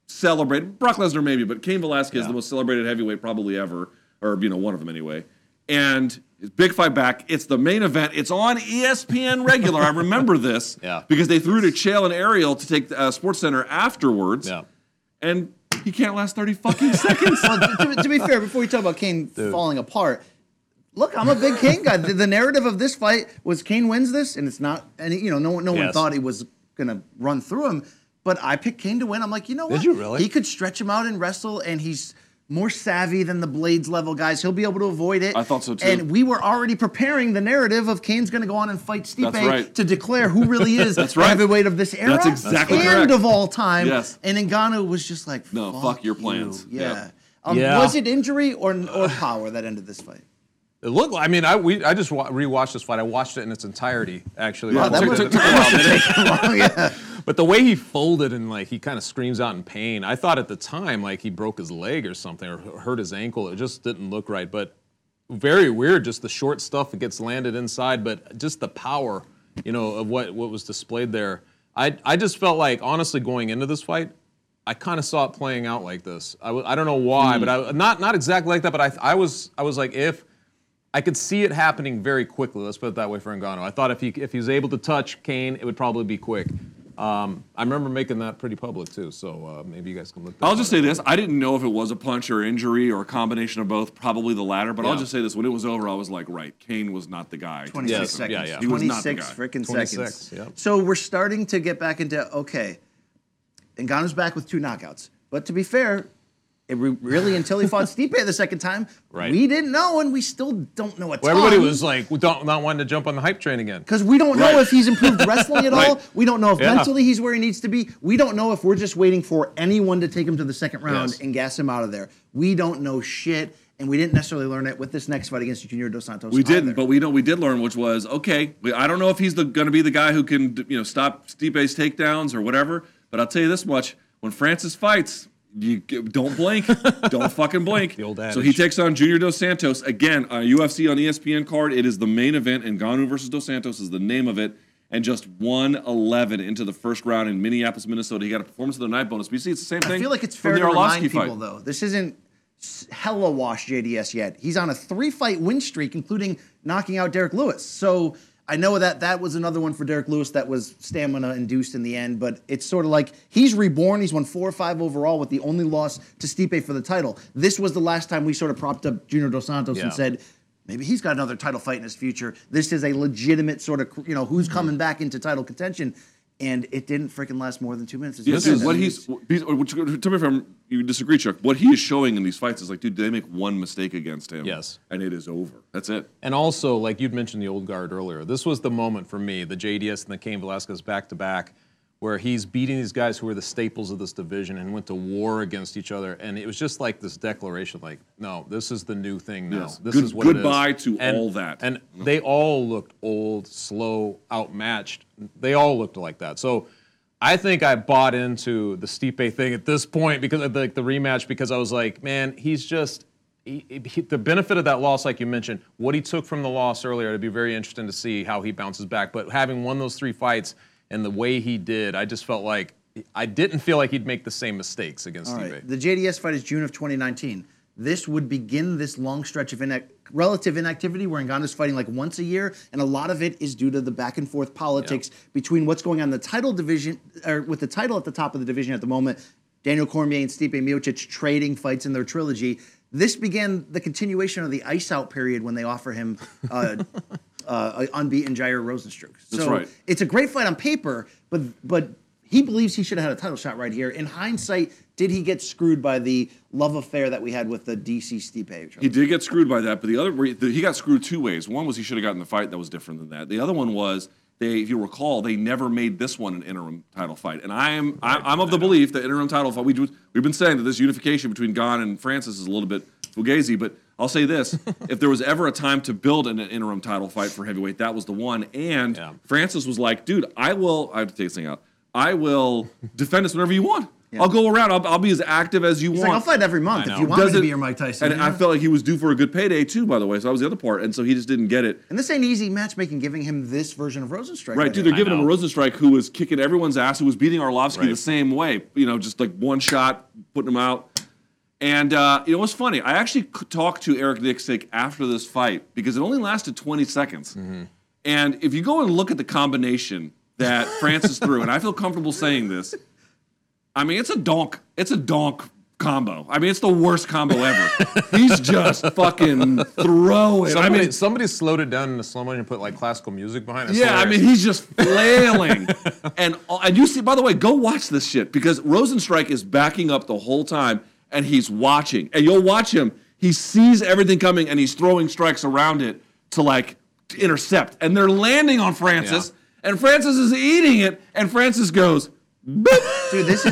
Speaker 2: celebrated. Brock Lesnar maybe, but Cain Velasquez,
Speaker 3: Yeah.
Speaker 2: the most celebrated heavyweight probably ever, or you know, one of them anyway. And big fight back. It's the main event. It's on E S P N regular. I remember this
Speaker 3: Yeah.
Speaker 2: because they threw to Chael and Ariel to take uh, SportsCenter afterwards.
Speaker 3: Yeah.
Speaker 2: And he can't last thirty fucking seconds.
Speaker 4: Well, to, to be fair, before we talk about Kane falling apart, look, I'm a big Kane guy. The, the narrative of this fight was Kane wins this, and it's not. And you know, no one, no one
Speaker 3: Yes.
Speaker 4: thought he was gonna run through him. But I picked Kane to win. I'm like, you know what?
Speaker 3: Did you really?
Speaker 4: He could stretch him out and wrestle, and he's more savvy than the Blades level guys. He'll be able to avoid it.
Speaker 2: I thought so, too.
Speaker 4: And we were already preparing the narrative of Kane's going to go on and fight Stipe
Speaker 2: That's right.
Speaker 4: to declare who really is
Speaker 2: That's
Speaker 4: the
Speaker 2: right.
Speaker 4: heavyweight of this era
Speaker 2: That's exactly
Speaker 4: and
Speaker 2: correct.
Speaker 4: of all time.
Speaker 2: Yes.
Speaker 4: And Ngannou was just like,
Speaker 2: No,
Speaker 4: fuck,
Speaker 2: fuck your
Speaker 4: you.
Speaker 2: plans.
Speaker 4: Yeah.
Speaker 2: Yeah.
Speaker 4: Um,
Speaker 3: Yeah.
Speaker 4: Was it injury or or power that ended this fight?
Speaker 3: It looked. I mean, I we I just wa- rewatched this fight. I watched it in its entirety, actually.
Speaker 4: Wow, that
Speaker 2: took-
Speaker 4: must
Speaker 2: took- took a while, didn't it?
Speaker 4: yeah.
Speaker 3: But the way he folded and like he kind of screams out in pain, I thought at the time like he broke his leg or something or hurt his ankle. It just didn't look right. But very weird, just the short stuff that gets landed inside, but just the power, you know, of what what was displayed there. I I just felt like honestly going into this fight, I kind of saw it playing out like this. I, w- I don't know why, but I not not exactly like that. But I I was I was like if. I could see it happening very quickly. Let's put it that way for Ngannou. I thought if he if he was able to touch Kane, it would probably be quick. Um, I remember making that pretty public too. So uh, maybe you guys can look.
Speaker 2: I'll just say this. I didn't know if it was a punch or injury or a combination of both, probably the latter, but I'll
Speaker 3: Yeah.
Speaker 2: just say this. When it was over, I was like, right, Kane was not the guy. to
Speaker 4: twenty-six
Speaker 3: Yes,
Speaker 4: seconds.
Speaker 3: yeah, yeah.
Speaker 2: He was not the
Speaker 4: twenty-six
Speaker 2: guy.
Speaker 4: freaking
Speaker 3: twenty-six,
Speaker 4: seconds.
Speaker 3: yep.
Speaker 4: So we're starting to get back into, okay, Ngannou's back with two knockouts. But to be fair, it re- really, until he fought Stipe the second time,
Speaker 3: Right.
Speaker 4: we didn't know, and we still don't know a
Speaker 3: Well,
Speaker 4: ton.
Speaker 3: everybody was like, we don't not wanting to jump on the hype train again.
Speaker 4: Because we don't know
Speaker 2: Right.
Speaker 4: if he's improved wrestling at all.
Speaker 2: Right.
Speaker 4: We don't know if
Speaker 3: Yeah.
Speaker 4: mentally he's where he needs to be. We don't know if we're just waiting for anyone to take him to the second round
Speaker 3: Yes.
Speaker 4: and gas him out of there. We don't know shit, and we didn't necessarily learn it with this next fight against Junior Dos Santos.
Speaker 2: We didn't,
Speaker 4: either.
Speaker 2: but we know we did learn, which was okay. We, I don't know if he's going to be the guy who can, you know, stop Stipe's takedowns or whatever. But I'll tell you this much: when Francis fights, you g- don't blink, don't fucking blink.
Speaker 3: The old
Speaker 2: So
Speaker 3: adage.
Speaker 2: he takes on Junior Dos Santos again. A U F C on E S P N card. It is the main event. Ngannou versus Dos Santos is the name of it. And just one eleven into the first round in Minneapolis, Minnesota. He got a performance of the night bonus. But you see, it's the same thing.
Speaker 4: I feel like it's
Speaker 2: from
Speaker 4: fair
Speaker 2: the
Speaker 4: to remind
Speaker 2: Arlovsky
Speaker 4: people,
Speaker 2: fight.
Speaker 4: though. This isn't s- hella wash J D S yet. He's on a three-fight win streak, including knocking out Derek Lewis. So I know that that was another one for Derek Lewis that was stamina-induced in the end, but it's sort of like he's reborn. He's won four or five overall with the only loss to Stipe for the title. This was the last time we sort of propped up Junior Dos Santos
Speaker 3: Yeah.
Speaker 4: and said, maybe he's got another title fight in his future. This is a legitimate sort of, you know, who's coming back into title contention. And it didn't freaking last more than two minutes. As you
Speaker 2: Yeah,
Speaker 4: said.
Speaker 2: dude,
Speaker 4: I
Speaker 2: what
Speaker 4: mean,
Speaker 2: he's, he's or which- tell me if I'm, you disagree, Chuck. What he is showing in these fights is like, dude, they make one mistake against him,
Speaker 3: Yes.
Speaker 2: and it is over. That's it.
Speaker 3: And also, like you'd mentioned the old guard earlier, this was the moment for me, the J D S and the Cain Velasquez back to back, where he's beating these guys who are the staples of this division and went to war against each other. And it was just like this declaration, like, no, this is the new thing now.
Speaker 2: Yes.
Speaker 3: This
Speaker 2: Good-
Speaker 3: is what it is.
Speaker 2: goodbye to
Speaker 3: And-
Speaker 2: all that.
Speaker 3: And they all looked old, slow, outmatched. They all looked like that. So I think I bought into the Stipe thing at this point because of the, the rematch, because I was like, man, he's just he, he, the benefit of that loss, like you mentioned, what he took from the loss earlier. It'd be very interesting to see how he bounces back. But having won those three fights and the way he did, I just felt like I didn't feel like he'd make the same mistakes against
Speaker 4: All
Speaker 3: Stipe.
Speaker 4: right. The J D S fight is June of twenty nineteen. This would begin this long stretch of inac- relative inactivity where Ngannou's fighting like once a year, and a lot of it is due to the back and forth politics between what's going on in the title division, or with the title at the top of the division at the moment, Daniel Cormier and Stipe Miocic trading fights in their trilogy. This began the continuation of the ice out period when they offer him uh, uh, unbeaten Jair Rosenstruck.
Speaker 2: That's
Speaker 4: so
Speaker 2: right.
Speaker 4: it's a great fight on paper, but but he believes he should have had a title shot right here. In hindsight, did he get screwed by the love affair that we had with the D C Stipe?
Speaker 2: He did get screwed by that, but the other he got screwed two ways. One was he should have gotten the fight that was different than that. The other one was they, if you recall, they never made this one an interim title fight. And I am I, I'm of the belief that interim title fight. We do, we've been saying that this unification between Gane and Francis is a little bit fugazi, but I'll say this: if there was ever a time to build an, an interim title fight for heavyweight, that was the one. And
Speaker 3: Yeah.
Speaker 2: Francis was like, "Dude, I will." I have to take this thing out. I will defend this whenever you want. I'll go around. I'll, I'll be as active as you
Speaker 4: He's
Speaker 2: want.
Speaker 4: like, I'll fight every month if you want me to be your Mike Tyson.
Speaker 2: And
Speaker 4: yeah.
Speaker 2: I felt like he was due for a good payday too, by the way. So that was the other part. And so he just didn't get it.
Speaker 4: And this ain't easy matchmaking, giving him this version of Rosenstrike.
Speaker 2: Right, dude. They're giving him a Rosenstrike who was kicking everyone's ass, who was beating Arlovsky
Speaker 3: Right.
Speaker 2: the same way. You know, just like one shot, putting him out. And uh, you know what's funny? I actually talked to Eric Nicksick after this fight because it only lasted twenty seconds. Mm-hmm. And if you go and look at the combination that Francis threw, and I feel comfortable saying this, I mean, it's a donk. It's a donk combo. I mean, it's the worst combo ever. He's just fucking throwing.
Speaker 3: Somebody,
Speaker 2: I mean,
Speaker 3: somebody slowed it down in the slow motion and put like classical music behind it.
Speaker 2: yeah, I mean, he's just flailing. and and you see, by the way, go watch this shit because Rosenstrike is backing up the whole time and he's watching. And you'll watch him. He sees everything coming and he's throwing strikes around it to like to intercept. And they're landing on Francis. Yeah. And Francis is eating it. And Francis goes, boop.
Speaker 4: Dude, this is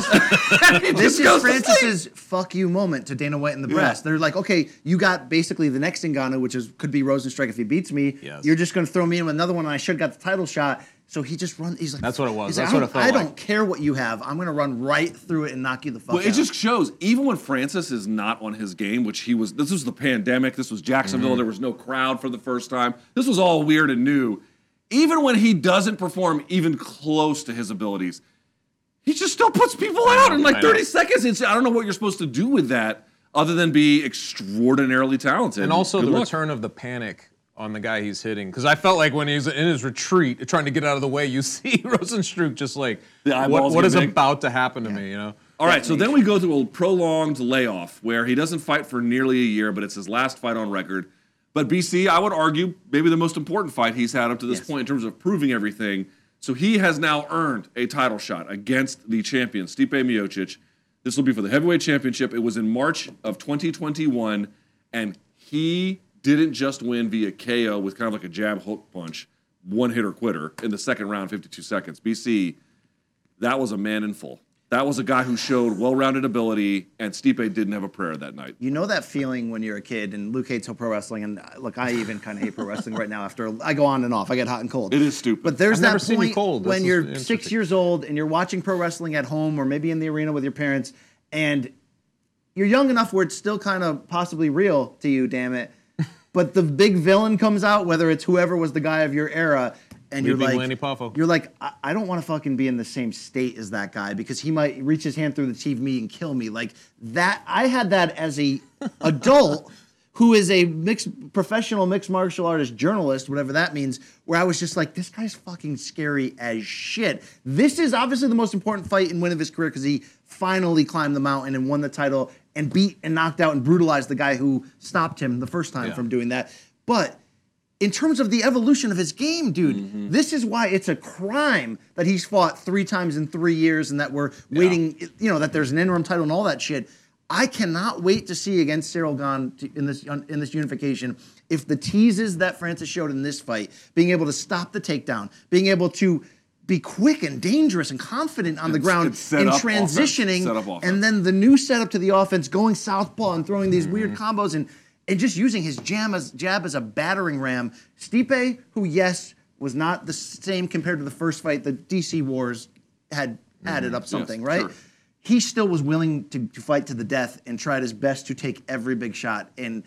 Speaker 4: this is Francis's fuck you moment to Dana White in the breast. Yeah. They're like, okay, you got basically the next Ngannou, which is could be Rosenstrike if he beats me.
Speaker 3: Yes.
Speaker 4: You're just going to throw me in with another one, and I should have got the title shot. So he just runs. He's like,
Speaker 3: that's what it was.
Speaker 4: He's
Speaker 3: That's
Speaker 4: like,
Speaker 3: what it felt
Speaker 4: I
Speaker 3: like.
Speaker 4: don't care what you have. I'm going to run right through it and knock you the fuck
Speaker 2: well,
Speaker 4: out.
Speaker 2: It just shows, even when Francis is not on his game, which he was, this was the pandemic, this was Jacksonville, mm-hmm. there was no crowd for the first time. This was all weird and new. Even when he doesn't perform even close to his abilities, he just still puts people out in like thirty seconds. It's, I don't know what you're supposed to do with that other than be extraordinarily talented.
Speaker 3: And also
Speaker 2: Good
Speaker 3: the
Speaker 2: luck.
Speaker 3: return of the panic on the guy he's hitting. Because I felt like when he's in his retreat, trying to get out of the way, you see Rosenstruck just like, what, what is big. about to happen to yeah. me, you know?
Speaker 2: All right, so then we go through a prolonged layoff where he doesn't fight for nearly a year, but it's his last fight on record. But B C, I would argue, maybe the most important fight he's had up to this yes. point in terms of proving everything. So he has now earned a title shot against the champion, Stipe Miocic. This will be for the heavyweight championship. It was in March of twenty twenty-one, and he didn't just win via K O with kind of like a jab hook punch, one hitter quitter in the second round, fifty-two seconds. B C, that was a man in full. That was a guy who showed well-rounded ability, and Stipe didn't have a prayer that night.
Speaker 4: You know that feeling when you're a kid, and Luke hates pro wrestling, and look, I even kind of hate pro wrestling right now. After I go on and off, I get hot and cold.
Speaker 2: It is stupid.
Speaker 4: But there's
Speaker 3: I've
Speaker 4: that
Speaker 3: never seen
Speaker 4: point
Speaker 3: you cold.
Speaker 4: when
Speaker 3: This
Speaker 4: you're six years old and you're watching pro wrestling at home or maybe in the arena with your parents, and you're young enough where it's still kind of possibly real to you, damn it. But the big villain comes out, whether it's whoever was the guy of your era, and you're like, you're like, I, I don't want to fucking be in the same state as that guy because he might reach his hand through the T V and kill me. Like that, I had that as a adult who is a mixed professional mixed martial artist journalist, whatever that means, where I was just like, this guy's fucking scary as shit. This is obviously the most important fight and win of his career because he finally climbed the mountain and won the title and beat and knocked out and brutalized the guy who stopped him the first time yeah. from doing that. But in terms of the evolution of his game, dude, mm-hmm. this is why it's a crime that he's fought three times in three years and that we're yeah. waiting, you know, that there's an interim title and all that shit. I cannot wait to see against Cyril Gane in this in this unification if the teases that Francis showed in this fight, being able to stop the takedown, being able to be quick and dangerous and confident on the
Speaker 2: it's,
Speaker 4: ground
Speaker 2: it's
Speaker 4: and transitioning, and then the new setup to the offense, going southpaw and throwing these mm-hmm. weird combos and and just using his jam as, jab as a battering ram. Stipe, who, yes, was not the same compared to the first fight, the D C Wars had mm-hmm. added up something, yes, right? Sure. He still was willing to, to fight to the death and tried his best to take every big shot. And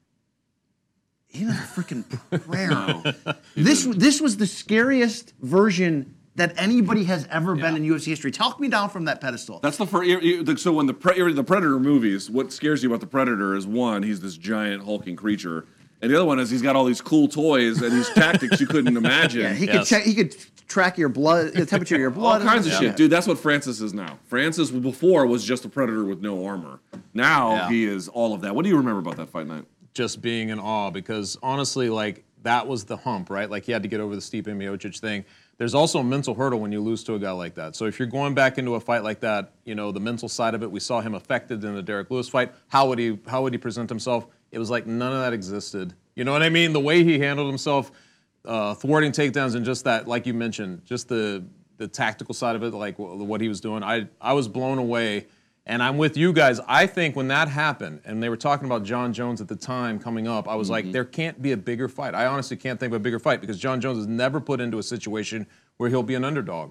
Speaker 4: he didn't have a freaking prayer. No, this, this was the scariest version that anybody has ever yeah. been in U F C history. Talk me down from that pedestal.
Speaker 2: That's the first. So when the pre, the Predator movies, what scares you about the Predator is one, he's this giant hulking creature, and the other one is he's got all these cool toys and these tactics you couldn't imagine.
Speaker 4: Yeah, he
Speaker 2: yes.
Speaker 4: could check. He could track your blood, the temperature of your blood,
Speaker 2: all kinds of
Speaker 4: yeah.
Speaker 2: shit, dude. That's what Francis is now. Francis before was just a Predator with no armor. Now yeah. he is all of that. What do you remember about that fight night?
Speaker 3: Just being in awe because honestly, like that was the hump, right? Like he had to get over the Stipe Miocic thing. There's also a mental hurdle when you lose to a guy like that. So if you're going back into a fight like that, you know, the mental side of it, we saw him affected in the Derek Lewis fight. How would he how would he present himself? It was like none of that existed. You know what I mean? The way he handled himself, uh, thwarting takedowns and just that, like you mentioned, just the the tactical side of it, like what he was doing. I I was blown away. And I'm with you guys. I think when that happened, and they were talking about John Jones at the time coming up, I was mm-hmm. like, there can't be a bigger fight. I honestly can't think of a bigger fight because John Jones is never put into a situation where he'll be an underdog.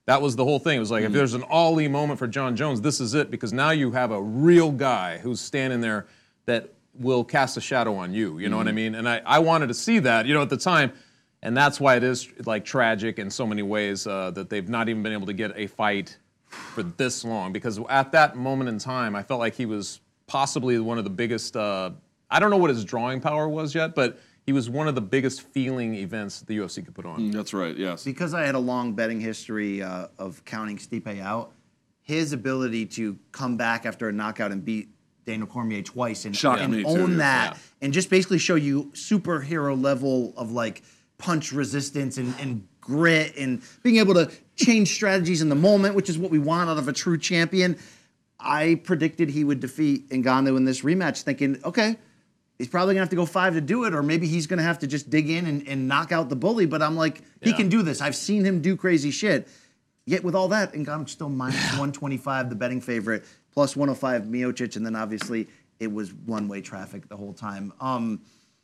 Speaker 3: That was the whole thing. It was like, mm. if there's an Ali moment for John Jones, this is it, because now you have a real guy who's standing there that will cast a shadow on you. You know mm. what I mean? And I, I wanted to see that, you know, at the time. And that's why it is like tragic in so many ways uh, that they've not even been able to get a fight for this long. Because at that moment in time, I felt like he was possibly one of the biggest, uh, I don't know what his drawing power was yet, but he was one of the biggest feeling events the U F C could put on.
Speaker 2: Mm, that's right, yes.
Speaker 4: Because I had a long betting history uh, of counting Stipe out, his ability to come back after a knockout and beat Daniel Cormier twice and, and
Speaker 2: me
Speaker 4: own
Speaker 2: too,
Speaker 4: that
Speaker 3: yeah.
Speaker 4: and just basically show you superhero level of like punch resistance and, and grit and being able to change strategies in the moment, which is what we want out of a true champion. I predicted he would defeat Ngannou in this rematch, thinking, okay, he's probably going to have to go five to do it, or maybe he's going to have to just dig in and, and knock out the bully. But I'm like, he
Speaker 3: yeah.
Speaker 4: can do this. I've seen him do crazy shit. Yet with all that, Ngannou's still minus one twenty-five, the betting favorite, plus one oh five Miocic, and then obviously it was one-way traffic the whole time. Um,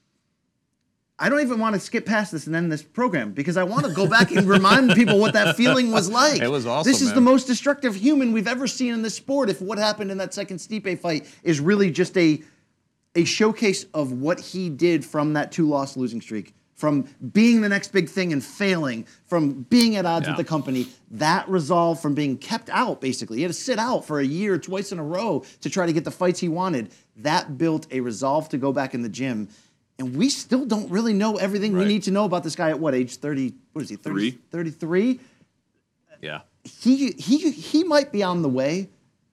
Speaker 4: I don't even want to skip past this and end this program because I want to go back and remind people what that feeling was like.
Speaker 3: It was awesome,
Speaker 4: This is
Speaker 3: man.
Speaker 4: the most destructive human we've ever seen in this sport. If what happened in that second Stipe fight is really just a a showcase of what he did from that two-loss losing streak, from being the next big thing and failing, from being at odds
Speaker 3: Yeah.
Speaker 4: with the company, that resolve from being kept out, basically. He had to sit out for a year, twice in a row, to try to get the fights he wanted. That built a resolve to go back in the gym. And we still don't really know everything
Speaker 3: Right.
Speaker 4: we need to know about this guy at what age? thirty, what is he, thirty,
Speaker 2: Three.
Speaker 4: thirty-three?
Speaker 3: Yeah.
Speaker 4: He, he, he might be on the way.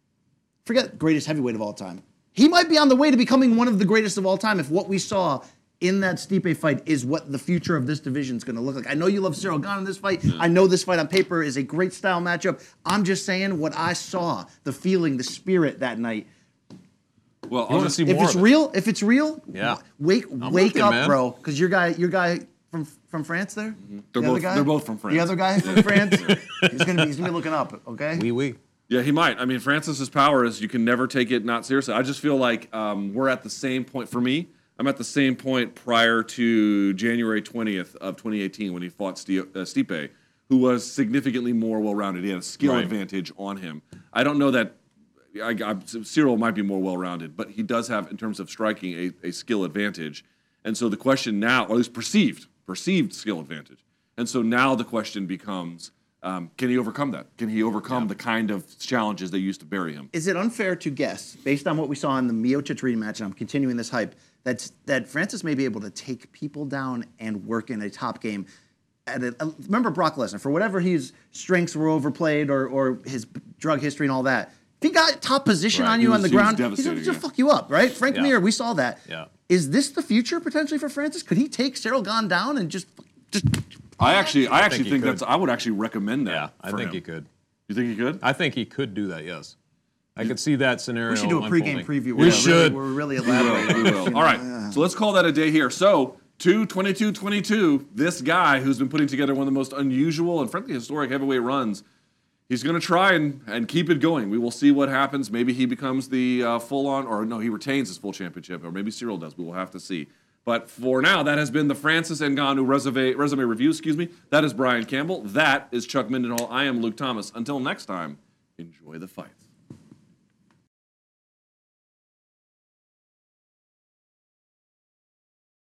Speaker 4: Forget greatest heavyweight of all time. He might be on the way to becoming one of the greatest of all time if what we saw in that Stipe fight is what the future of this division is going to look like. I know you love Cyril Gane in this fight. I know this fight on paper is a great style matchup. I'm just saying what I saw, the feeling, the spirit that night.
Speaker 2: Well,
Speaker 3: You want to see
Speaker 4: If
Speaker 3: more
Speaker 4: it's
Speaker 3: of it.
Speaker 4: real, if it's real,
Speaker 3: Yeah.
Speaker 4: wake
Speaker 3: I'm
Speaker 4: wake
Speaker 3: looking,
Speaker 4: up,
Speaker 3: man.
Speaker 4: bro. Because your guy, your guy from from France there.
Speaker 2: They're
Speaker 4: The other
Speaker 2: both-
Speaker 4: guy?
Speaker 2: they're both from France.
Speaker 4: The other guy from France. He's gonna be he's gonna be looking up. Okay.
Speaker 3: Wee wee.
Speaker 2: Yeah, he might. I mean, Francis's power is you can never take it not seriously. I just feel like um, we're at the same point. For me, I'm at the same point prior to January twentieth of twenty eighteen when he fought Sti- uh, Stipe, who was significantly more well-rounded. He had a skill
Speaker 3: Right.
Speaker 2: advantage on him. I don't know that I, I, Cyril might be more well-rounded, but he does have, in terms of striking, a, a skill advantage. And so the question now, or at least perceived, perceived skill advantage. And so now the question becomes, Um, can he overcome that? Can he overcome the kind of challenges that used to bury him?
Speaker 4: Is it unfair to guess, based on what we saw in the Miocic rematch, and I'm continuing this hype, that that Francis may be able to take people down and work in a top game? At a, uh, remember Brock Lesnar, for whatever his strengths were overplayed or or his drug history and all that, if he got top position
Speaker 3: Right.
Speaker 4: on
Speaker 2: He
Speaker 4: you
Speaker 2: was-
Speaker 4: on the
Speaker 2: he was
Speaker 4: ground, he's
Speaker 2: devastating,
Speaker 4: going to
Speaker 2: yeah.
Speaker 4: fuck you up, right? Frank
Speaker 3: Yeah.
Speaker 4: Mir, we saw that.
Speaker 3: Yeah.
Speaker 4: Is this the future potentially for Francis? Could he take Cyril Gane down and just just?
Speaker 2: I actually, I actually
Speaker 3: he
Speaker 2: think,
Speaker 3: could.
Speaker 2: that's. I would actually recommend that.
Speaker 3: Yeah, I
Speaker 2: for
Speaker 3: think
Speaker 2: him.
Speaker 3: he could.
Speaker 2: You think he could?
Speaker 3: I think he could do that, yes. I could see that scenario
Speaker 4: We should do a pregame
Speaker 3: unfolding.
Speaker 4: preview.
Speaker 3: We
Speaker 4: We're
Speaker 3: should.
Speaker 4: Really, we're really
Speaker 2: We will,
Speaker 4: elaborating.
Speaker 2: we will. All right, so let's call that a day here. So, two twenty-two twenty-two, this guy who's been putting together one of the most unusual and frankly historic heavyweight runs, he's going to try and, and keep it going. We will see what happens. Maybe he becomes the uh, full-on, or no, he retains his full championship, or maybe Cyril does. We will have to see. But for now, that has been the Francis Ngannou resume, resume review, excuse me. That is Brian Campbell. That is Chuck Mindenhall. I am Luke Thomas. Until next time, enjoy the fights.